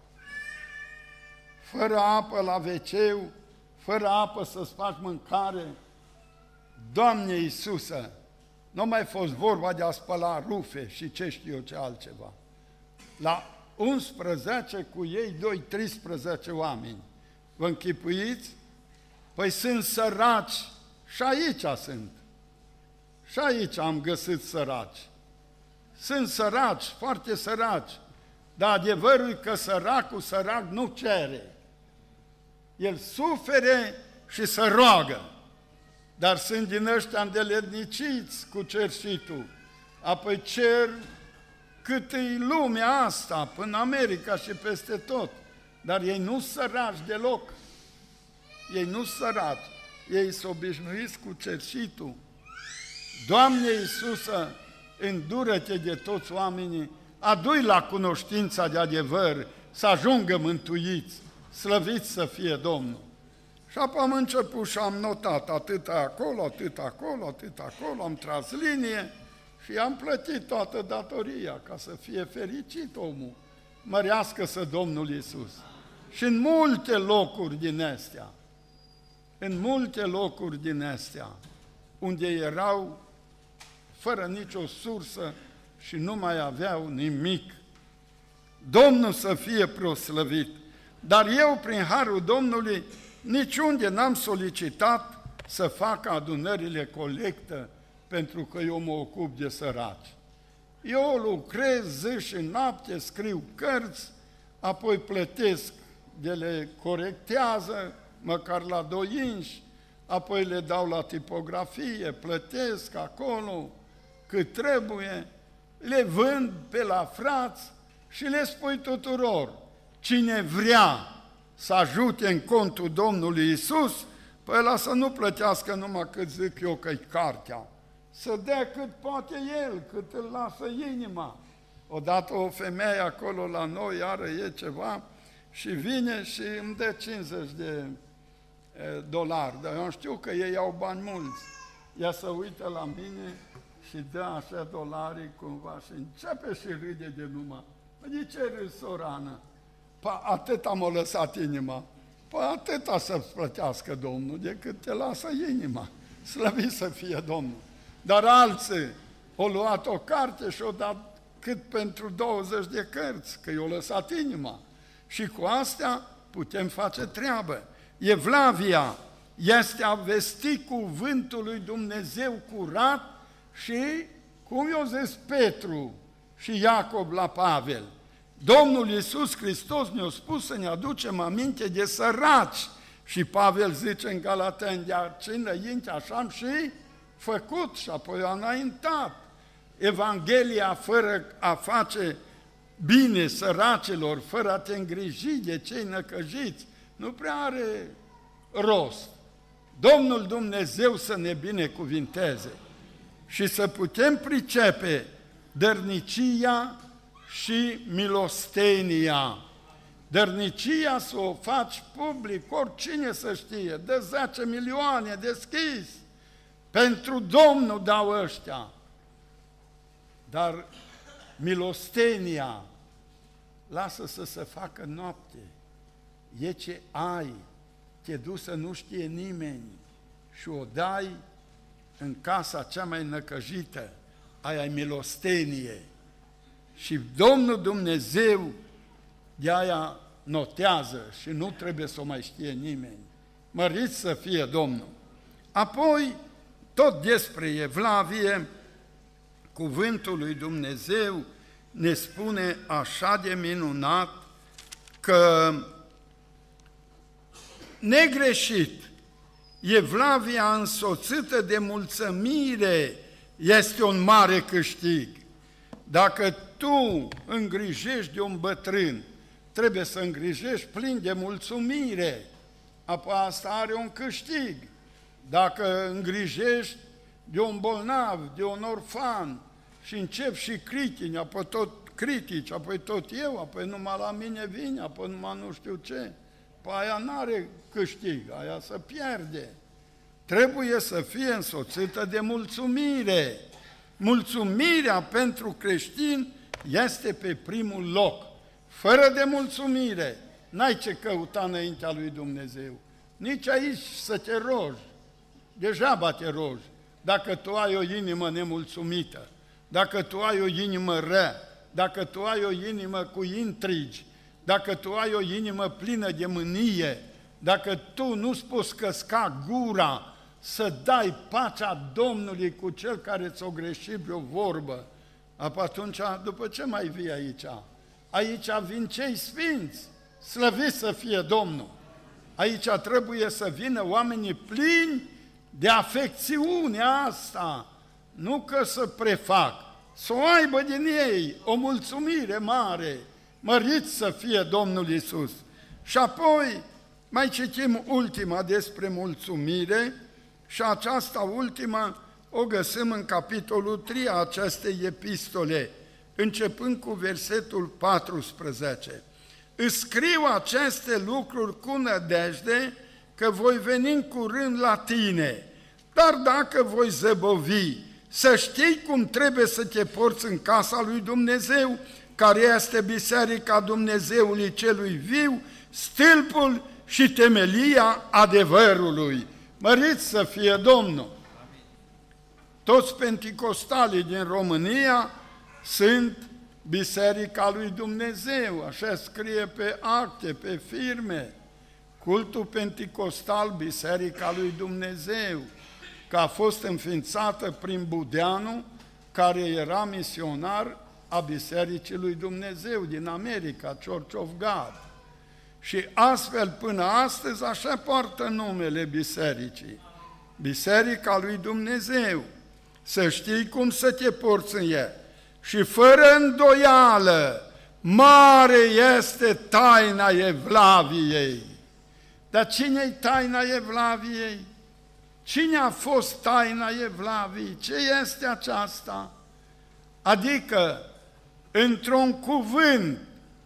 fără apă la WC-ul, fără apă să-ți faci mâncare. Doamne Iisuse, nu mai fost vorba de a spăla rufe și ce știu eu ce altceva. La 11 cu ei 13 oameni. Vă închipuiți? Păi sunt săraci și aici sunt. Și aici am găsit săraci. Sunt săraci, foarte săraci, dar adevărul e că săracul sărac nu cere. El sufere și se roagă. Dar sunt din ăștia îndeletniciți cu cerșitul. Apoi cer cât e lumea asta, până America și peste tot. Dar ei nu săraci deloc. Ei nu săraci. Ei sunt obișnuiți cu cerșitul. Doamne Iisuse, îndură-te de toți oamenii, adu-i la cunoștința de adevăr, să ajungă mântuiți, slăviți să fie Domnul. Și apoi am început și am notat atât acolo, atât acolo, atât acolo, am tras linie și am plătit toată datoria ca să fie fericit omul. Mărească-să Domnul Iisus. Și în multe locuri din astea, unde erau fără nicio sursă și nu mai aveau nimic, Domnul să fie proslăvit. Dar eu, prin harul Domnului, niciunde n-am solicitat să fac adunările colectă, pentru că eu mă ocup de săraci. Eu lucrez zi și noapte, scriu cărți, apoi plătesc, de le corectează, măcar la 2 inși, apoi le dau la tipografie, plătesc acolo cât trebuie, le vând pe la frați și le spui tuturor, cine vrea să ajute în contul Domnului Iisus, păi ăla să nu plătească numai cât zic eu că-i cartea, să dea cât poate el, cât îl lasă inima. Odată o femeie acolo la noi, iară e ceva, și vine și îmi dă 50 de dolari, dar eu știu că ei au bani mulți. Ea se uită la mine și dă așa dolarii cumva și începe și râde de numai. De ce râzi, sorană? Păi atât am o lăsat inima. Păi atâta să-ți plătească Domnul, decât te lasă inima. Slăvit să fie Domnul. Dar alții au luat o carte și au dat cât pentru 20 de cărți, că i-au lăsat inima. Și cu astea putem face treabă. Evlavia este a vesti cuvântul lui Dumnezeu curat și, cum i-a zis Petru și Iacob la Pavel, Domnul Iisus Hristos ne-a spus să ne aducem aminte de săraci. Și Pavel zice în Galateni, de aci înainte așa am și făcut și apoi a înaintat. Evanghelia fără a face bine săracilor, fără a te îngriji de cei năcăjiți, nu prea are rost. Domnul Dumnezeu să ne binecuvinteze și să putem pricepe dărnicia și milostenia. Dărnicia să o faci public, oricine să știe, de 10 milioane deschis, pentru Domnul dau ăștia. Dar milostenia, lasă să se facă noapte, e ce ai, te duci să nu știe nimeni și o dai în casa cea mai năcăjită, aia e milostenie. Și Domnul Dumnezeu de aia notează și nu trebuie să o mai știe nimeni. Măriți să fie Domnul! Apoi, tot despre Evlavie, cuvântul lui Dumnezeu ne spune așa de minunat că negreșit, Evlavia însoțită de mulțumire este un mare câștig. Dacă tu îngrijești de un bătrân, trebuie să îngrijești plin de mulțumire, apoi asta are un câștig. Dacă îngrijești de un bolnav, de un orfan și începi și critici, apoi tot eu, apoi numai la mine vine, apoi numai nu știu ce, păi aia n-are câștig, aia se pierde. Trebuie să fie însoțită de mulțumire. Mulțumirea pentru creștin este pe primul loc. Fără de mulțumire, n-ai ce căuta înaintea lui Dumnezeu. Nici aici să te rogi, degeaba te rogi, dacă tu ai o inimă nemulțumită, dacă tu ai o inimă rea, dacă tu ai o inimă cu intrigi, dacă tu ai o inimă plină de mânie, dacă tu nu-ți poți căsca gura să dai pacea Domnului cu cel care ți-o greșit vreo vorbă, atunci, după ce mai vii aici? Aici vin cei sfinți, slăviți să fie Domnul. Aici trebuie să vină oamenii plini de afecțiunea asta, nu că să prefac, să o aibă din ei o mulțumire mare, mărit să fie Domnul Iisus. Și apoi mai citim ultima despre mulțumire și aceasta ultima o găsim în capitolul 3 a acestei epistole, începând cu versetul 14. Îți scriu aceste lucruri cu nădejde că voi veni în curând la tine, dar dacă voi zăbovi, să știi cum trebuie să te porți în casa lui Dumnezeu, care este biserica Dumnezeului celui viu, stâlpul și temelia adevărului. Măriți să fie Domnul! Toți penticostalii din România sunt biserica lui Dumnezeu, așa scrie pe acte, pe firme. Cultul penticostal, biserica lui Dumnezeu, că a fost înființată prin Budeanu, care era misionar a Bisericii lui Dumnezeu din America, Church of God. Și astfel, până astăzi, așa poartă numele bisericii. Biserica lui Dumnezeu. Să știi cum să te porți în ea. Și fără îndoială, mare este taina Evlaviei. Dar cine-i taina Evlaviei? Cine a fost taina Evlaviei? Ce este aceasta? Adică, într-un cuvânt,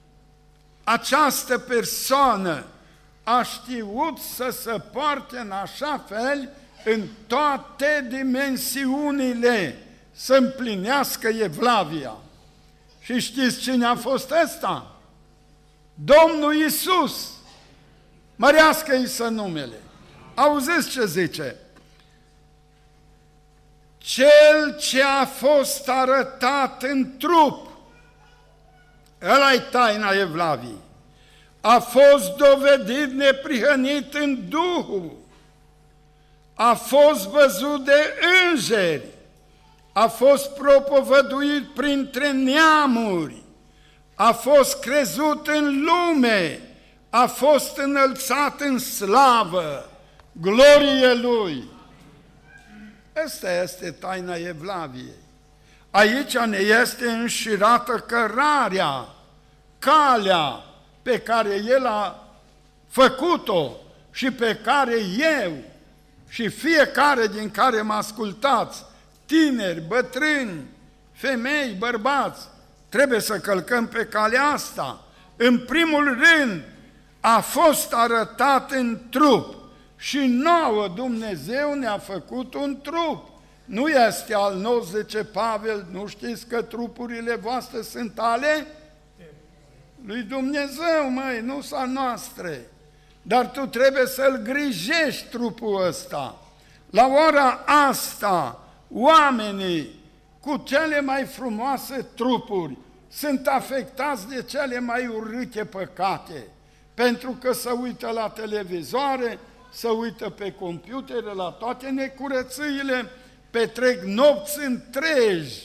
această persoană a știut să se poarte în așa fel în toate dimensiunile să împlinească Evlavia. Și știți cine a fost ăsta? Domnul Iisus. Mărească-i să numele. Auziți ce zice? Cel ce a fost arătat în trup, ăla-i taina Evlaviei, a fost dovedit neprihănit în Duhul, a fost văzut de îngeri, a fost propovăduit printre neamuri, a fost crezut în lume, a fost înălțat în slavă, glorie Lui. Asta este taina Evlaviei. Aici ne este înșirată cărarea, calea pe care El a făcut-o și pe care eu și fiecare din care mă ascultați, tineri, bătrâni, femei, bărbați, trebuie să călcăm pe calea asta. În primul rând, a fost arătat în trup și nouă Dumnezeu ne-a făcut un trup. Nu este al nostru, zice Pavel, nu știți că trupurile voastre sunt ale lui Dumnezeu, măi, nu sunt ale noastre. Dar tu trebuie să-l grijești trupul ăsta. La ora asta, oamenii cu cele mai frumoase trupuri sunt afectați de cele mai urâte păcate, pentru că se uită la televizoare, se uită pe computere, la toate necurățiile, petrec nopți întregi.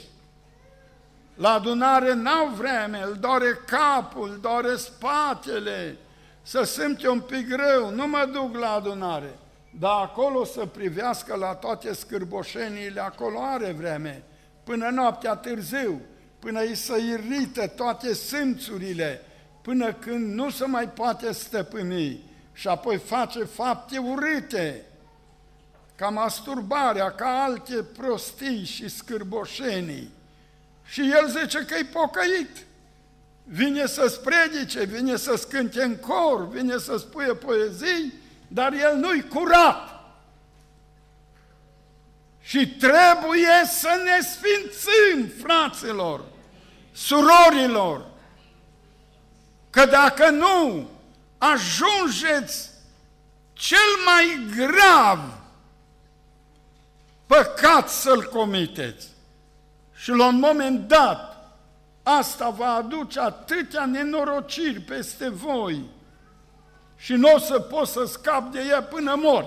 La adunare n-au vreme, îl doare capul, îl doare spatele, să simte un pic rău, nu mă duc la adunare, dar acolo să privească la toate scârboșeniile, acolo are vreme, până noaptea târziu, până îi se irită toate simțurile, până când nu se mai poate stăpâni și apoi face fapte urâte, ca masturbarea, ca alte prostii și scârboșenii. Și el zice că e pocăit. Vine să-ți predice, vine să-ți cânte în cor, vine să spuie poezii, dar el nu-i curat. Și trebuie să ne sfințim, fraților. surorilor, că dacă nu ajungeți cel mai grav păcat să-l comiteți și la un moment dat asta va aduce atâtea nenorociri peste voi și nu o să poți să scapi de ea până mori.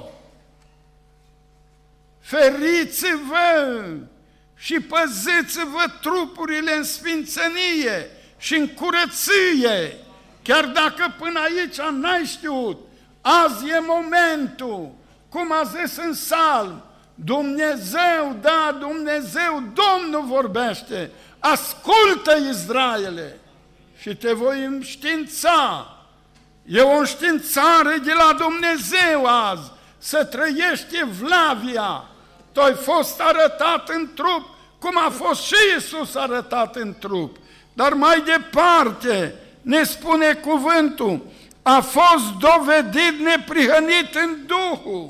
Feriți-vă și păziți-vă trupurile în sfințenie și în curăție, chiar dacă până aici n-ai știut. Azi e momentul, cum a zis în Psalm, Dumnezeu, da, Dumnezeu, Domnul vorbește, ascultă, Israele, și te voi înștiința. E o înștiințare de la Dumnezeu azi, să trăiești evlavia. Tu ai fost arătat în trup, cum a fost și Iisus arătat în trup. Dar mai departe ne spune cuvântul, a fost dovedit neprihănit în Duhul.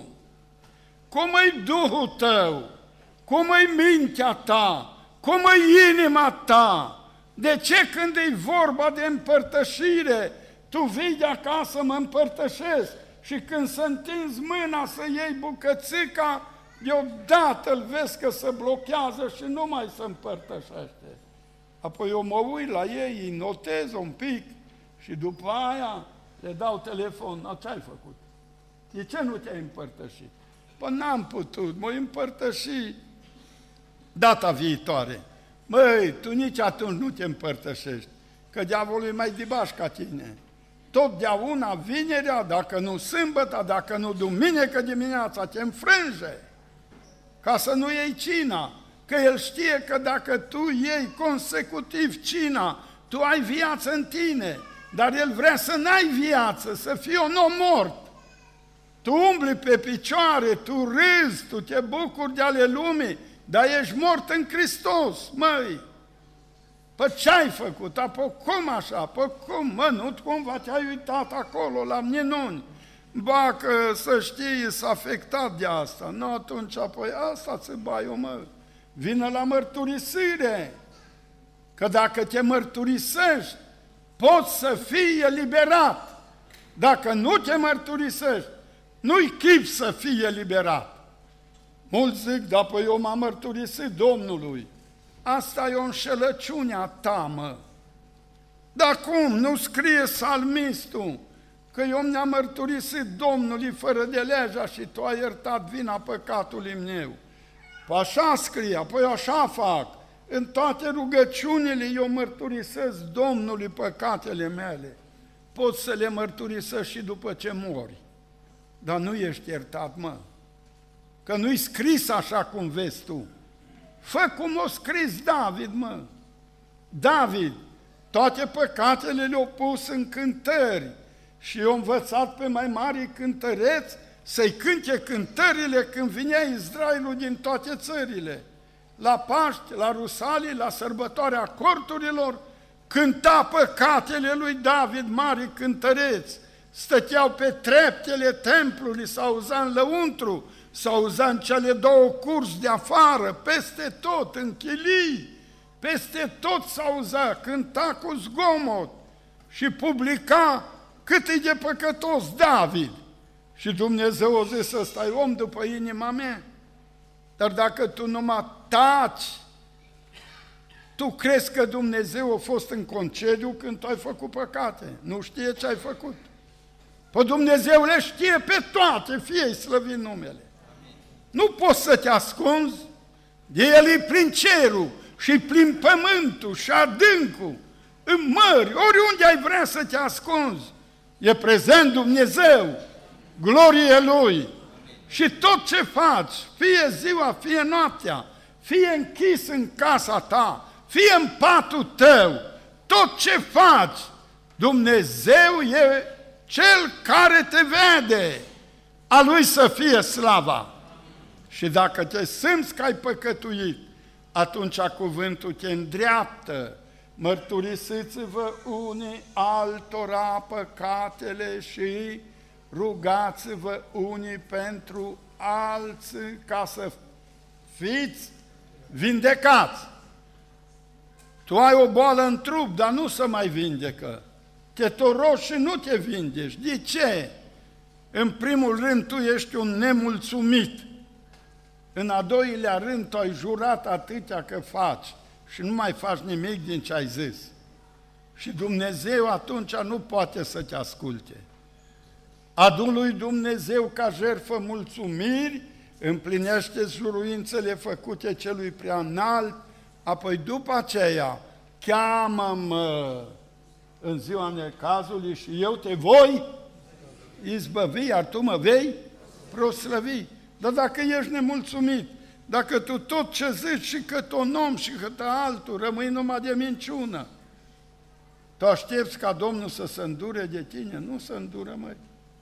Cum e Duhul tău? Cum e mintea ta? Cum e inima ta? De ce când e vorba de împărtășire, tu vii de acasă, mă împărtășesc, și când să întinzi mâna să iei bucățica, deodată îl vezi că se blochează și nu mai se împărtășește. Apoi eu mă uit la ei, îi notez un pic și după aia le dau telefon. Ce ai făcut? De ce nu te-ai împărtășit? Păi n-am putut, m-ai împărtăși data viitoare. Măi, tu nici atunci nu te împărtășești, că diavolul e mai dibaș ca tine. Totdeauna vinerea, dacă nu sâmbătă, dacă nu duminică dimineața, te înfrânge ca să nu iei cina. Că el știe că dacă tu iei consecutiv cina, tu ai viață în tine, dar el vrea să n-ai viață, să fii un om mort. Tu umbli pe picioare, tu râzi, tu te bucuri de ale lumii, dar ești mort în Hristos, măi. Păi ce ai făcut? Apoi cum așa? Păi cum? Mă, nu cumva te-ai uitat acolo la minuni? Ba că să știi, s-a afectat de asta. Nu, atunci, apoi asta ți bai eu, mă. Vină la mărturisire. Că dacă te mărturisești, poți să fii eliberat. Dacă nu te mărturisești, nu-i chip să fii eliberat. Mulți zic, da, păi eu m-am mărturisit Domnului. Asta e o înșelăciune a ta, mă. Dar cum? Nu scrie psalmistul că eu mi-am mărturisit Domnului fără de legea și tu ai iertat vina păcatului meu. Păi așa scrie, apoi așa fac. În toate rugăciunile eu mărturisesc Domnului păcatele mele. Poți să le mărturisești și după ce mori. Dar nu ești iertat, mă. Că nu-i scris așa cum vezi tu. Fă cum o scris David, mă. David, toate păcatele le-au pus în cântări și i-a învățat pe mai mari cântăreți să-i cânte cântările când vinea Israelul din toate țările. La Paști, la Rusalii, la sărbătoarea corturilor, cânta păcatele lui David, mari cântăreți. Stăteau pe treptele templului, s-auza în lăuntru, s-auza în cele două curți de afară, peste tot, în chilii, peste tot s-auza, cânta cu zgomot și publica cât e de păcătos David. Și Dumnezeu a zis, ăsta e om după inima mea. Dar dacă tu numai taci, tu crezi că Dumnezeu a fost în concediu când tu ai făcut păcate. Nu știe ce ai făcut. Păi Dumnezeu le știe pe toate, fie-i slăvit numele. Nu poți să te ascunzi, de El e prin cerul și prin pământul și adâncul, în mări, oriunde ai vrea să te ascunzi. E prezent Dumnezeu, glorie Lui. Și tot ce faci, fie ziua, fie noaptea, fie închis în casa ta, fie în patul tău, tot ce faci, Dumnezeu e Cel care te vede, a Lui să fie slava. Și dacă te simți că ai păcătuit, atunci cuvântul te îndreaptă. Mărturisiți-vă unii altora păcatele și rugați-vă unii pentru alții ca să fiți vindecați. Tu ai o boală în trup, dar nu se mai vindecă. Te toroși și nu te vindești. De ce? În primul rând, tu ești un nemulțumit. În a doilea rând, tu ai jurat atâtea că faci și nu mai faci nimic din ce ai zis. Și Dumnezeu atunci nu poate să te asculte. Adu lui Dumnezeu ca jertfă mulțumiri, împlinește juruințele făcute celui prea înalt, apoi după aceea, cheamă-mă în ziua necazului și eu te voi izbăvi, iar tu mă vei proslăvi. Dar dacă ești nemulțumit, dacă tu tot ce zici și cât un om și cât altul, rămâi numai de minciună, tu aștepți ca Domnul să se îndure de tine? Nu se îndură, măi.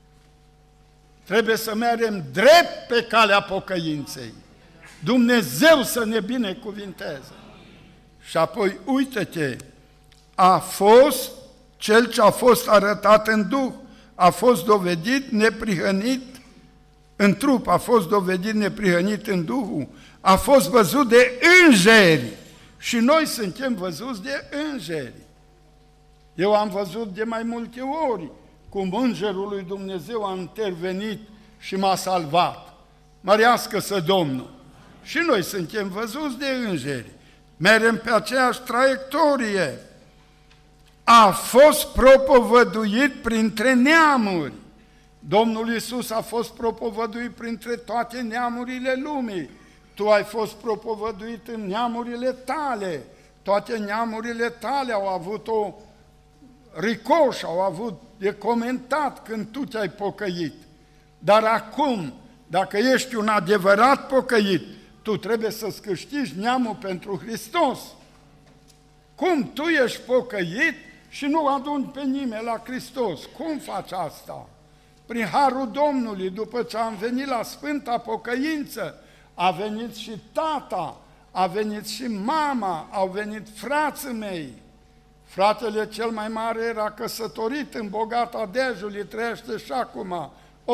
Trebuie să mergem drept pe calea pocăinței. Dumnezeu să ne binecuvinteze. Și apoi, uite-te, a fost cel ce a fost arătat în Duh, a fost dovedit neprihănit în trup, a fost dovedit neprihănit în Duhul, a fost văzut de îngeri și noi suntem văzuți de îngeri. Eu am văzut de mai multe ori cum îngerul lui Dumnezeu a intervenit și m-a salvat. Mărească-să Domnul! Și noi suntem văzuți de îngeri. Mergem pe aceeași traiectorie. A fost propovăduit printre neamuri. Domnul Iisus a fost propovăduit printre toate neamurile lumii. Tu ai fost propovăduit în neamurile tale. Toate neamurile tale au avut o ricoș, au avut de comentat când tu te-ai pocăit. Dar acum, dacă ești un adevărat pocăit, tu trebuie să-ți câștigi neamul pentru Hristos. Cum tu ești pocăit și nu aduni pe nimeni la Hristos? Cum faci asta? Prin harul Domnului, după ce am venit la Sfânta Pocăință, a venit și tata, a venit și mama, au venit frații mei. Fratele cel mai mare era căsătorit în Bogata Dejului, trăiește și acum,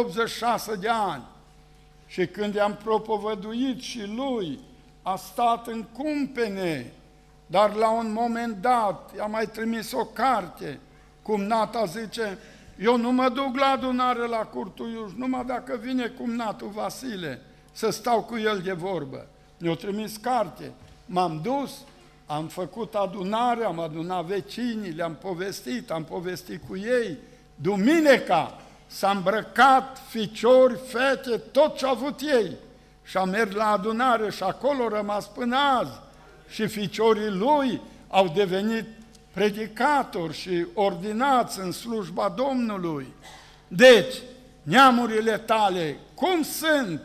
86 de ani. Și când i-am propovăduit și lui, a stat în cumpene, dar la un moment dat i-a mai trimis o carte. Cumnata zice, eu nu mă duc la adunare la Curtuiuș, numai dacă vine cumnatul Vasile, să stau cu el de vorbă. Mi-a trimis carte, m-am dus, am făcut adunare, am adunat vecinii, le-am povestit, am povestit cu ei. Duminica s-a îmbrăcat ficiori, fete, tot ce au avut ei. Și am mers la adunare și acolo rămas până azi. Și ficiorii lui au devenit predicatori și ordinați în slujba Domnului. Deci, neamurile tale, cum sunt?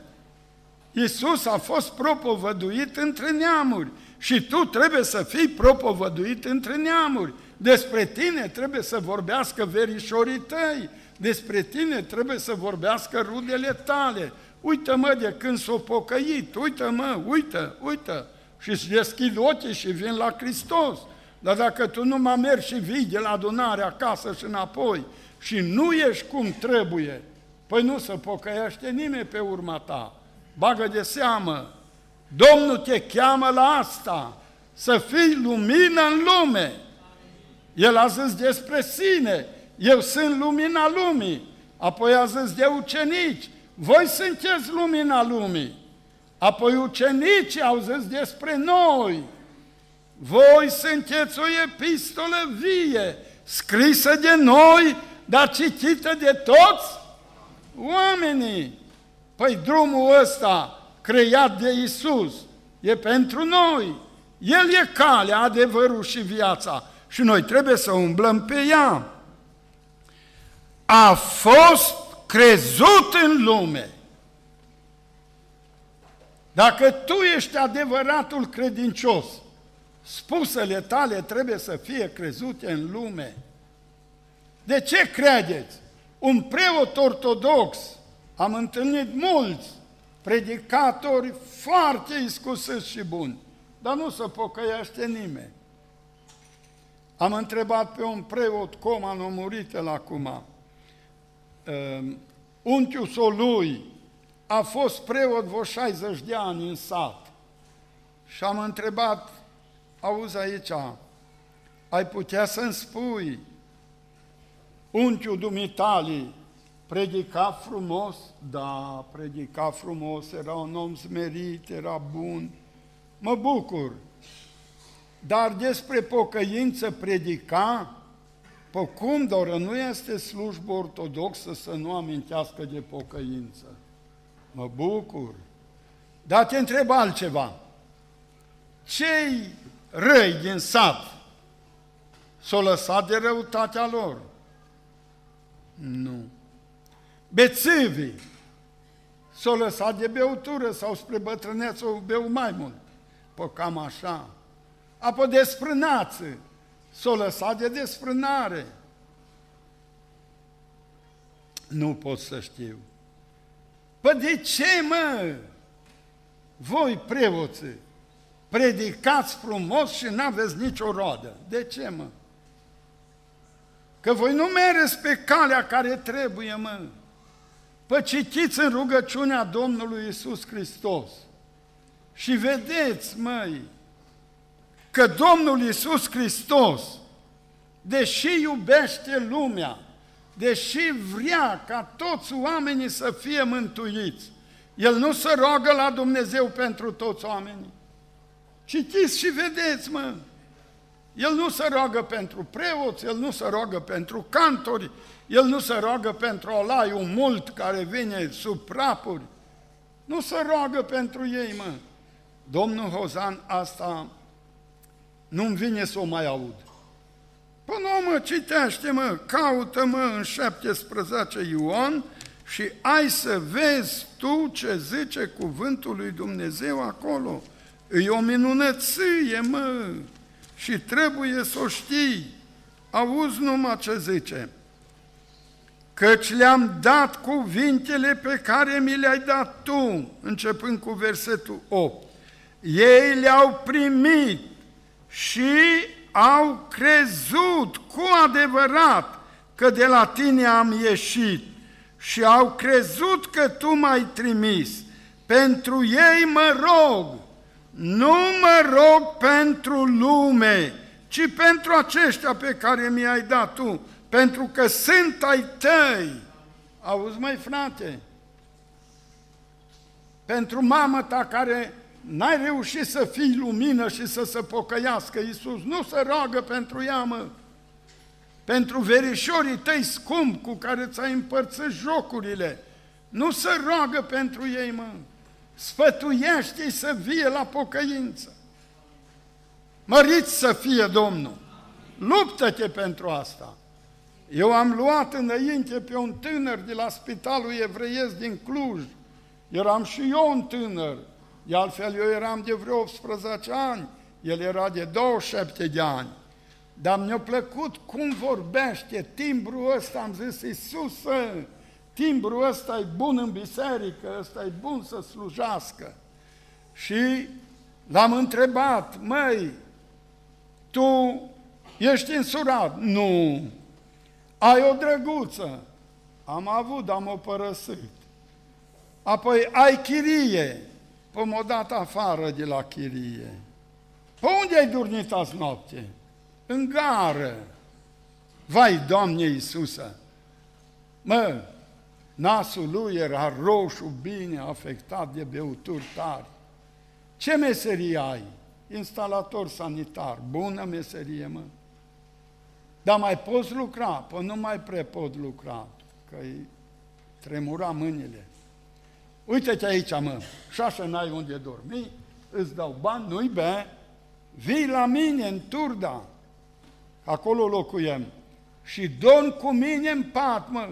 Iisus a fost propovăduit între neamuri și tu trebuie să fii propovăduit între neamuri. Despre tine trebuie să vorbească verișorii tăi, despre tine trebuie să vorbească rudele tale. Uită-mă de când s-o pocăit, uită-mă, uită, și își deschid ochii și vin la Hristos. Dar dacă tu nu mai mergi și vii de la adunare acasă și înapoi și nu ești cum trebuie, păi nu se pocăiește nimeni pe urma ta. Bagă de seamă, Domnul te cheamă la asta, să fii lumină în lume. El a zis despre sine, eu sunt lumina lumii. Apoi a zis de ucenici, voi sunteți lumina lumii. Apoi ucenicii au zis despre noi, voi sunteți o epistolă vie, scrisă de noi, dar citită de toți oamenii. Păi drumul ăsta, creat de Iisus, e pentru noi. El e calea, adevărul și viața și noi trebuie să umblăm pe ea. A fost crezut în lume. Dacă tu ești adevăratul credincios, spusele tale trebuie să fie crezute în lume. De ce credeți? Un preot ortodox, am întâlnit mulți predicatori foarte iscusiți și buni, dar nu se pocăiește nimeni. Am întrebat pe un preot, Coman, a murit el acum, unchiul lui a fost preot vreo 60 de ani în sat și am întrebat, auzi aici, ai putea să-mi spui, unchiul dumitalii predica frumos? Da, predica frumos, era un om smerit, era bun, mă bucur. Dar despre pocăință predica? Păi cum, doar nu este slujbă ortodoxă să nu amintească de pocăință? Mă bucur. Dar te întreb altceva. Cei răi din sat s-au lăsat de răutatea lor? Nu. Bețivii s-au lăsat de beutură sau spre bătrâneță o beu mai mult? Păi cam așa. Apoi desfrânați s-au lăsat de desfrânare? Nu pot să știu. Păi de ce, mă? Voi, preoții, predicați frumos și n-aveți nicio roadă. De ce, mă? Că voi nu mergeți pe calea care trebuie, mă. Păi citiți în rugăciunea Domnului Iisus Hristos și vedeți, măi, că Domnul Iisus Hristos, deși iubește lumea, deși vrea ca toți oamenii să fie mântuiți, El nu se roagă la Dumnezeu pentru toți oamenii. Citiți și vedeți, mă. El nu se roagă pentru preoți, El nu se roagă pentru cantori, El nu se roagă pentru olaiul mult care vine sub prapuri. Nu se roagă pentru ei, mă. Domnul Hozan, asta nu-mi vine să o mai aud. Păi nu, mă, citește, mă, caută-mă în 17 Ioan și ai să vezi tu ce zice cuvântul lui Dumnezeu acolo. E o minunăție, mă, și trebuie să o știi. Auzi numai ce zice. Căci le-am dat cuvintele pe care mi le-ai dat tu, începând cu versetul 8. Ei le-au primit și au crezut cu adevărat că de la tine am ieșit și au crezut că tu m-ai trimis. Pentru ei mă rog, nu mă rog pentru lume, ci pentru aceștia pe care mi-ai dat tu, pentru că sunt ai tăi. Auzi, măi, frate? Pentru mama ta care n-ai reușit să fii lumină și să se pocăiască, Iisus nu se roagă pentru ea, mă. Pentru verișorii tăi scumpi cu care ți-ai împărțit jocurile, nu se roagă pentru ei, mă. Sfătuiește-i să vie la pocăință. Măriți să fie Domnul! Luptă-te pentru asta! Eu am luat înainte pe un tânăr de la Spitalul Evreiesc din Cluj. Eram și eu un tânăr. De altfel, eu eram de vreo 18 ani. El era de 27 de ani. Dar mi-a plăcut cum vorbește, timbrul ăsta, am zis, Iisuse, timbrul ăsta e bun în biserică, ăsta e bun să slujească. Și l-am întrebat, măi, tu ești însurat? Nu. Ai o drăguță? Am avut, dar m-o părăsit. Apoi ai chirie? Păi m-o dat afară de la chirie. Pe unde ai dormit azi noapte? În gară. Vai, Doamne Iisuse! Mă, nasul lui era roșu, bine afectat de beuturi tari. Ce meserie ai? Instalator sanitar. Bună meserie, mă. Dar mai poți lucra? Păi nu mai prea pot lucra, că-i tremura mâinile. Uite-te aici, mă, și așa n-ai unde dormi, îți dau bani, nu-i bine, vii la mine în Turda, acolo locuiem, și dormi cu mine în pat, mă.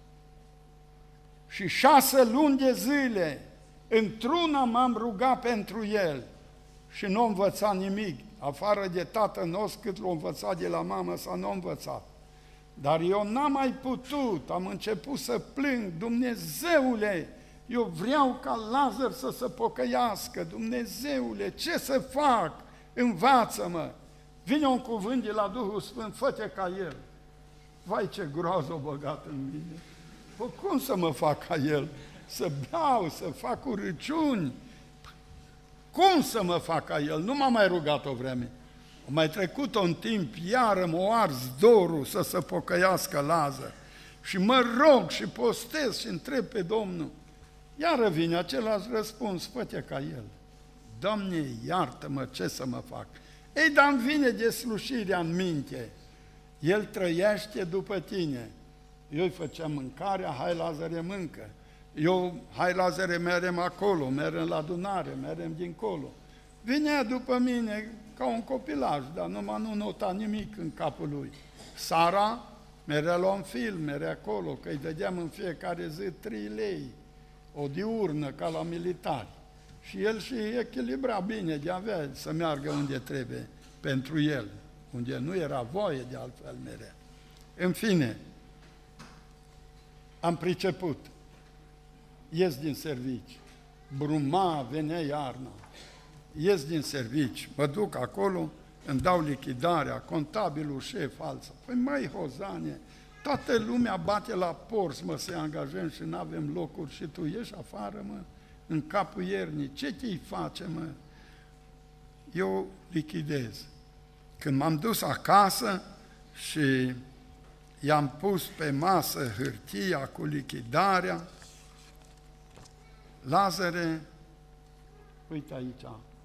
Și 6 luni de zile, într-una m-am rugat pentru el și nu învăța nimic, afară de tatăl nostru, cât l-a învățat de la mamă sau nu a învățat. Dar eu n-am mai putut, am început să plâng, Dumnezeule, eu vreau ca Lazar să se pocăiască, Dumnezeule, ce să fac? Învață-mă! Vine un cuvânt de la Duhul Sfânt, fă-te ca el. Vai, ce groază o băgat în mine! Păi cum să mă fac ca el? Să beau, să fac urăciuni? Cum să mă fac ca el? Nu m-am mai rugat o vreme. mai trecut un timp, iară m-o ars dorul să se pocăiască Lazar. Și mă rog și postez și întreb pe Domnul. Iară vine același răspuns, fă-te ca el. Doamne, iartă-mă, ce să mă fac? Ei, dar îmi vine deslușirea în minte. El trăiește după tine. Eu îi făceam mâncarea, hai Lazare mâncă. Eu, hai Lazare, merem acolo, merem la adunare, merem dincolo. Vinea după mine ca un copilaj, dar numai nu nota nimic în capul lui. Sara, mereu luam film, mereu acolo, că îi dădeam în fiecare zi 3 lei, o diurnă ca la militari. Și el și echilibra bine de avea să meargă unde trebuie pentru el, unde nu era voie de altfel mereu. În fine, am priceput, ies din servici, bruma, venea iarna, ies din servici, mă duc acolo, îmi dau lichidarea, contabilul șef, alții. Păi măi, Hozanie, toată lumea bate la porți, mă, să-i angajăm și nu avem locuri și tu ieși afară, mă, în capul iernii, ce te-i face, mă? Eu lichidez. Când m-am dus acasă și i-am pus pe masă hârtia cu lichidarea, Lazare, uite aici,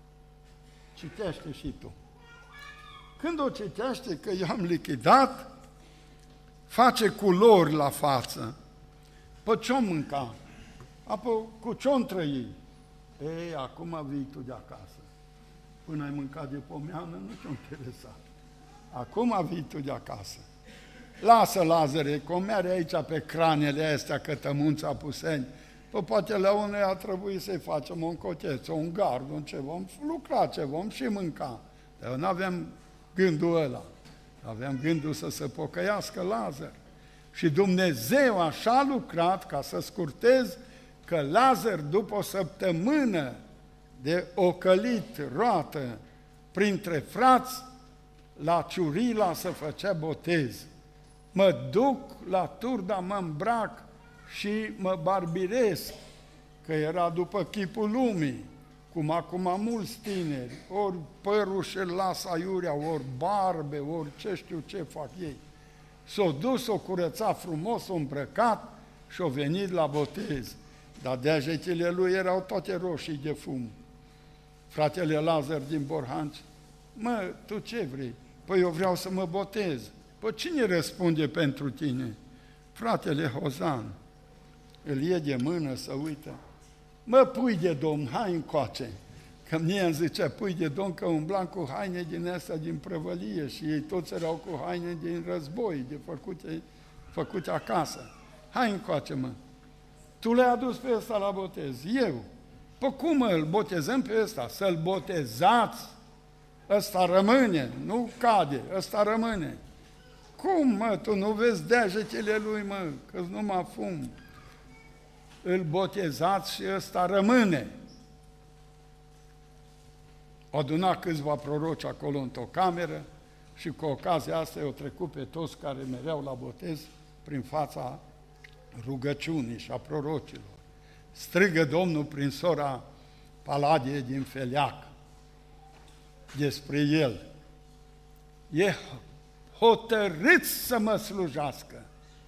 citește și tu. Când o citește că i-am lichidat, face culori la față. Păi ce-o mânca? Apoi cu ce-o trăi? Ei, acum vii tu de acasă. Până ai mâncat de pomeană, nu te-o interesat. Acum vii tu de acasă. Lasă, Lazare, comere aici pe cranele astea cătămunța Puseni. Păi poate la unei a trebuit să-i facem un coteț, un gard, un ce vom lucra, ce vom și mânca. Dar nu aveam gândul ăla. Aveam gândul să se pocăiască Lazar. Și Dumnezeu așa a lucrat, ca să scurtez, că Lazar, după o săptămână de ocălit roată printre frați, la Ciurila se făcea botez. Mă duc la Turda, mă îmbrac și mă barbiresc, că era după chipul lumii, cum acum mulți tineri, ori părul și-l lasă aiurea, ori barbe, ori ce știu ce fac ei. S-o dus, s-o curăța frumos, s-o îmbrăcat și o venit la botez. Dar degetele lui erau toate roșii de fum. Fratele Lazar din Borhanci, mă, tu ce vrei? Păi eu vreau să mă botez. Păi cine răspunde pentru tine? Fratele Hozan. Îl ie de mână să uită. Mă, pui de Domn, hai încoace. Că mie îmi zicea, pui de Domn, că umblam cu haine din astea din prăvălie și ei toți erau cu haine din război, de făcute acasă. Hai încoace, mă. Tu le-ai adus pe ăsta la botez, eu. Păi cum îl botezăm pe ăsta? Să-l botezați? Ăsta rămâne, nu cade, ăsta rămâne. Cum, mă, tu nu vezi degetele lui, mă, că-s numai fum. Îl botezați și ăsta rămâne. Au adunat câțiva proroci acolo într-o cameră și cu ocazia asta i-au trecut pe toți care mereau la botez prin fața rugăciunii și a prorocilor. Strigă Domnul prin sora Paladie din Feleac despre el. E hotărât să mă slujească.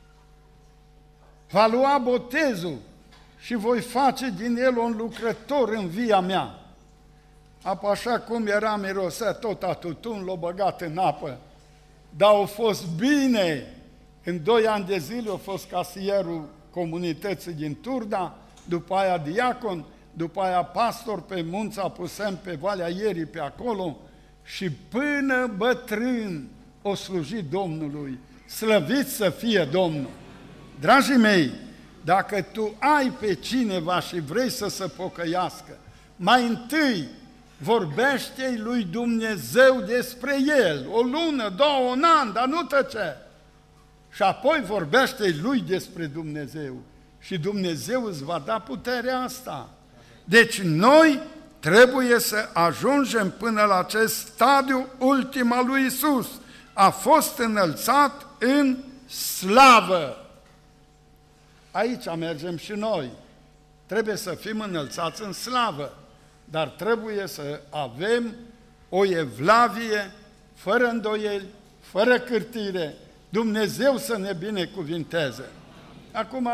Va lua botezul și voi face din el un lucrător în via mea. Apoi așa cum era mirosea tot a tutun, l-a băgat în apă, dar a fost bine. În 2 ani de zile a fost casierul comunității din Turda, după aia diacon, după aia pastor pe Munța Pusem, pe Valea Ierii, pe acolo, și până bătrân o sluji Domnului. Slăvit să fie Domnul! Dragii mei, dacă tu ai pe cineva și vrei să se pocăiască, mai întâi vorbește-i lui Dumnezeu despre el, o lună, 2, un an, dar nu tăce. Și apoi vorbește-i lui despre Dumnezeu și Dumnezeu îți va da puterea asta. Deci noi trebuie să ajungem până la acest stadiu ultim al lui Iisus. A fost înălțat în slavă. Aici mergem și noi. Trebuie să fim înălțați în slavă, dar trebuie să avem o evlavie fără îndoieli, fără cârtire, Dumnezeu să ne binecuvinteze. Acum,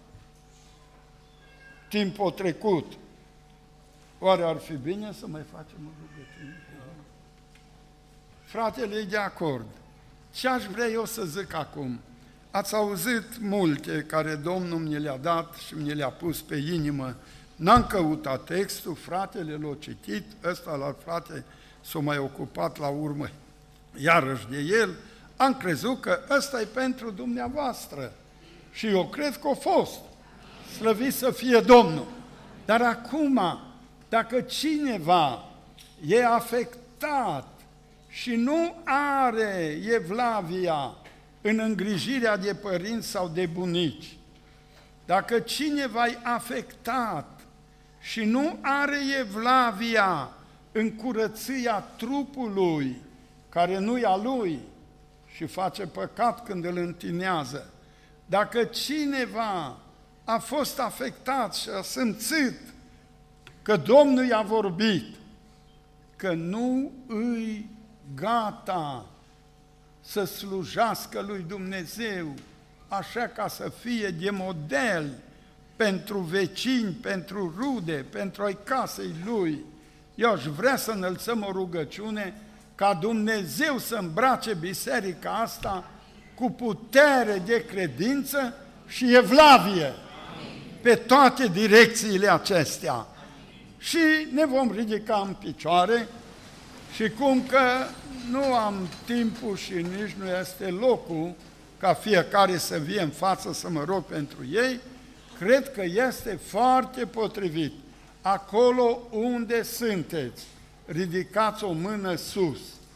timpul a trecut. Oare ar fi bine să mai facem o rugăciune? Fratele e de acord. Ce aș vrea eu să zic acum? Ați auzit multe care Domnul mi le-a dat și mi le-a pus pe inimă. N-am căutat textul, fratele l-a citit, ăsta la frate s-a mai ocupat la urmă iarăși de el. Am crezut că ăsta e pentru dumneavoastră. Și eu cred că a fost. Slăvit să fie Domnul. Dar acum, dacă cineva e afectat și nu are evlavia în îngrijirea de părinți sau de bunici, dacă cineva e afectat și nu are evlavia în curăția trupului, care nu-i a lui și face păcat când îl întinează, dacă cineva a fost afectat și a simțit că Domnul i-a vorbit, că nu îi gata să slujească lui Dumnezeu, așa ca să fie de model pentru vecini, pentru rude, pentru ai casei lui. Eu aș vrea să înălțăm o rugăciune ca Dumnezeu să îmbrace biserica asta cu putere de credință și evlavie pe toate direcțiile acestea. Și ne vom ridica în picioare și cum că nu am timpul și nici nu este locul ca fiecare să vie în față să mă rog pentru ei, cred că este foarte potrivit. Acolo unde sunteți, ridicați o mână sus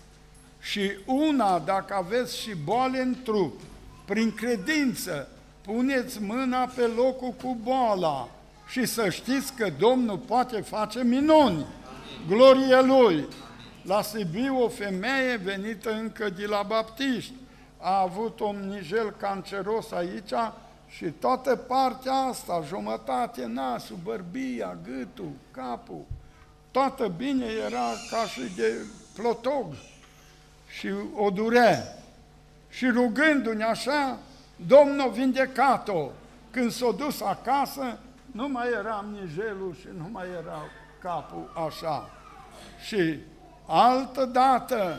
și una, dacă aveți și boală în trup, prin credință, puneți mâna pe locul cu boala și să știți că Domnul poate face minuni. Glorie Lui! La Sibiu o femeie venită încă de la baptiști a avut un nigel canceros aici și toată partea asta, jumătate, nasul, bărbia, gâtul, capul, toată bine era ca și de plotog și o durea. Și rugându-ne așa, Domnul a vindecat-o. Când s-a dus acasă, nu mai era nigelul și nu mai era capul așa. Și altă dată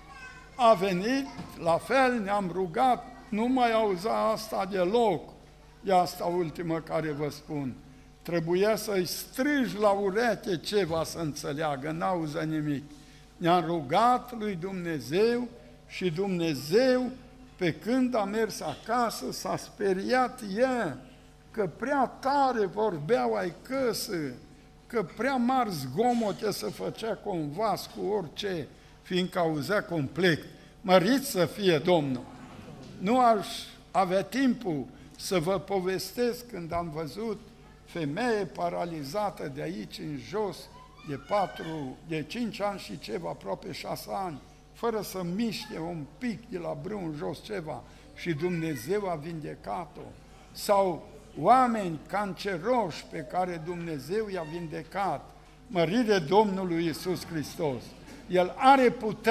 a venit, la fel ne-am rugat, nu mai auza asta deloc. E asta ultimă care vă spun. Trebuia să-i strigi la ureche ceva să înțeleagă, n-auză nimic. Ne-am rugat lui Dumnezeu și Dumnezeu, pe când a mers acasă, s-a speriat ea că prea tare vorbeau ai căsă, că prea mari zgomote se făcea cu un vas, cu orice, fiindcă auzea complet. Mărit să fie Domnul! Nu aș avea timpul să vă povestesc când am văzut femeie paralizată de aici în jos, de 5 ani și ceva, aproape 6 ani, fără să miște un pic de la brâu în jos ceva, și Dumnezeu a vindecat-o. Sau oameni canceroși pe care Dumnezeu i-a vindecat. Mărire Domnului Iisus Hristos! El are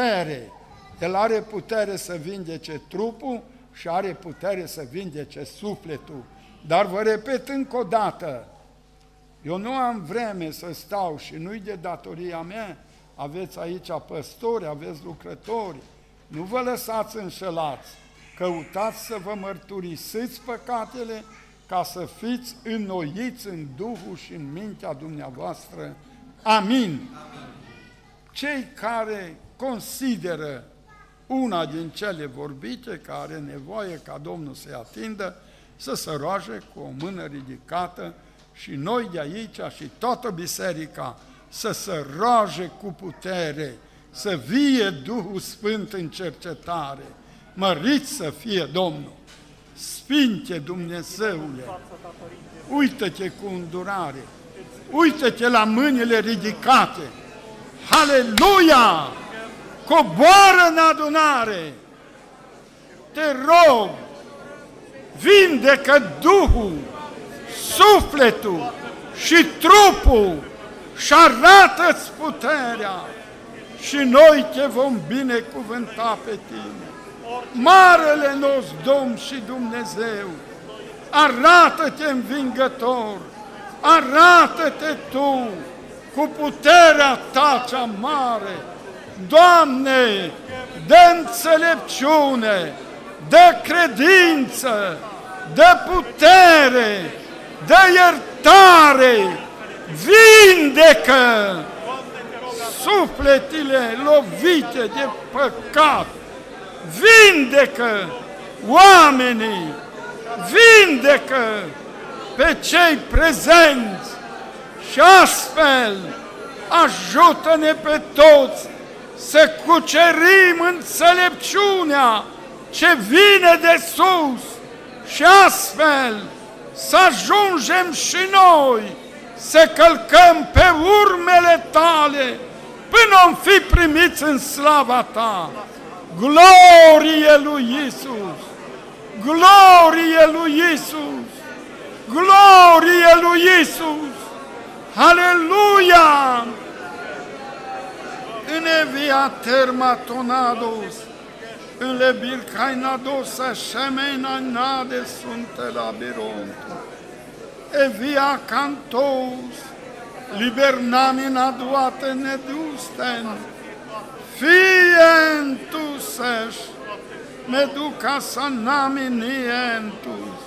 putere să vindece trupul și are putere să vindece sufletul. Dar vă repet încă o dată, eu nu am vreme să stau și nu-i de datoria mea, aveți aici păstori, aveți lucrători, nu vă lăsați înșelați, căutați să vă mărturisiți păcatele ca să fiți înnoiți în Duhul și în mintea dumneavoastră. Amin. Cei care consideră una din cele vorbite, care are nevoie ca Domnul să-i atindă, să se roage cu o mână ridicată și noi de aici și toată biserica să se roage cu putere, să vie Duhul Sfânt în cercetare. Mărit să fie Domnul! Sfinte Dumnezeule! Uită-te cu îndurare! Uită-te la mâinile ridicate! Haleluia! Coboară în adunare! Te rog, vindecă Duhul, sufletul și trupul și arată-ți puterea și noi te vom binecuvânta pe tine. Marele nostru Domn și Dumnezeu, arată-te învingător, arată-te Tu cu puterea Ta cea mare. Doamne, dă înțelepciune, dă credință, dă putere, dă iertare, vindecă sufletele lovite de păcat, vindecă oamenii, vindecă pe cei prezenți și astfel ajută-ne pe toți să cucerim înțelepciunea ce vine de sus și astfel să ajungem și noi să călcăm pe urmele Tale până om fi primiți în slava Ta. Glorie lui Iisus! Glorie lui Iisus! Glorie lui Iisus! Aleluia! În evia termatonados, în lebir cainados, așemena nade sunte labirontul. Evia cantos, libernamina duate nedusten, fientus meduca sanaminientus.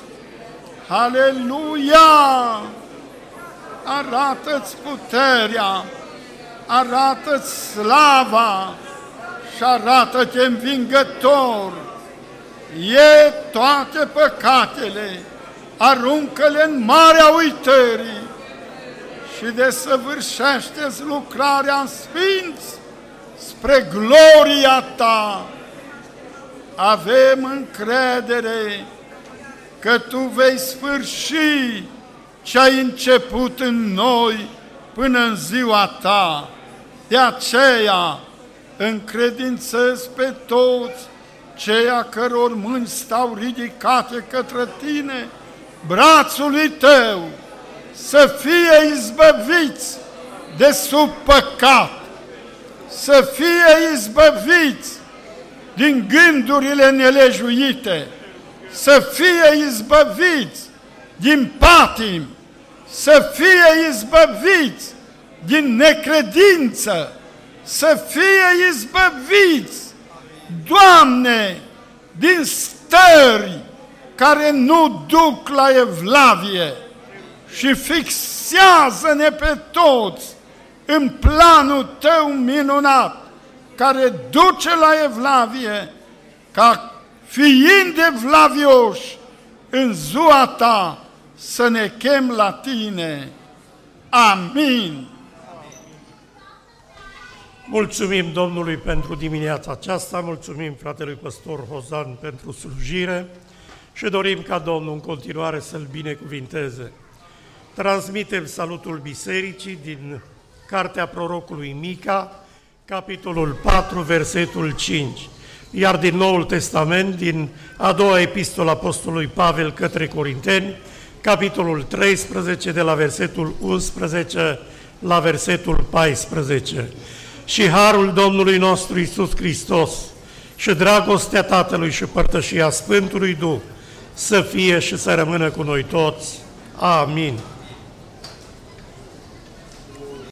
Aleluia! Arată-ți puterea, arată-ți slava și arată-te învingător. E toate păcatele, aruncă-le în marea uitării și desăvârșește-ți lucrarea în sfinți spre gloria Ta. Avem încredere că Tu vei sfârși ce ai început în noi până în ziua Ta. De aceea încredințez pe toți ceia căror mâini stau ridicate către Tine, brațului Tău, să fie izbăviți de sub păcat, să fie izbăviți din gândurile nelejuite, să fie izbăviți din patim, să fie izbăviți din necredință, să fie izbăviți, Doamne, din stări care nu duc la evlavie și fixează-ne pe toți în planul Tău minunat, care duce la evlavie, ca fiind evlavioși în ziua Ta să ne chem la Tine. Amin. Mulțumim Domnului pentru dimineața aceasta, mulțumim fratelui păstor Hozan pentru slujire și dorim ca Domnul în continuare să-l binecuvinteze. Transmitem salutul bisericii din cartea prorocului Mica, capitolul 4, versetul 5, iar din Noul Testament, din a doua epistolă apostolului Pavel către Corinteni, capitolul 13, de la versetul 11 la versetul 14. Și harul Domnului nostru Iisus Hristos și dragostea Tatălui și părtășia Sfântului Duh să fie și să rămână cu noi toți. Amin.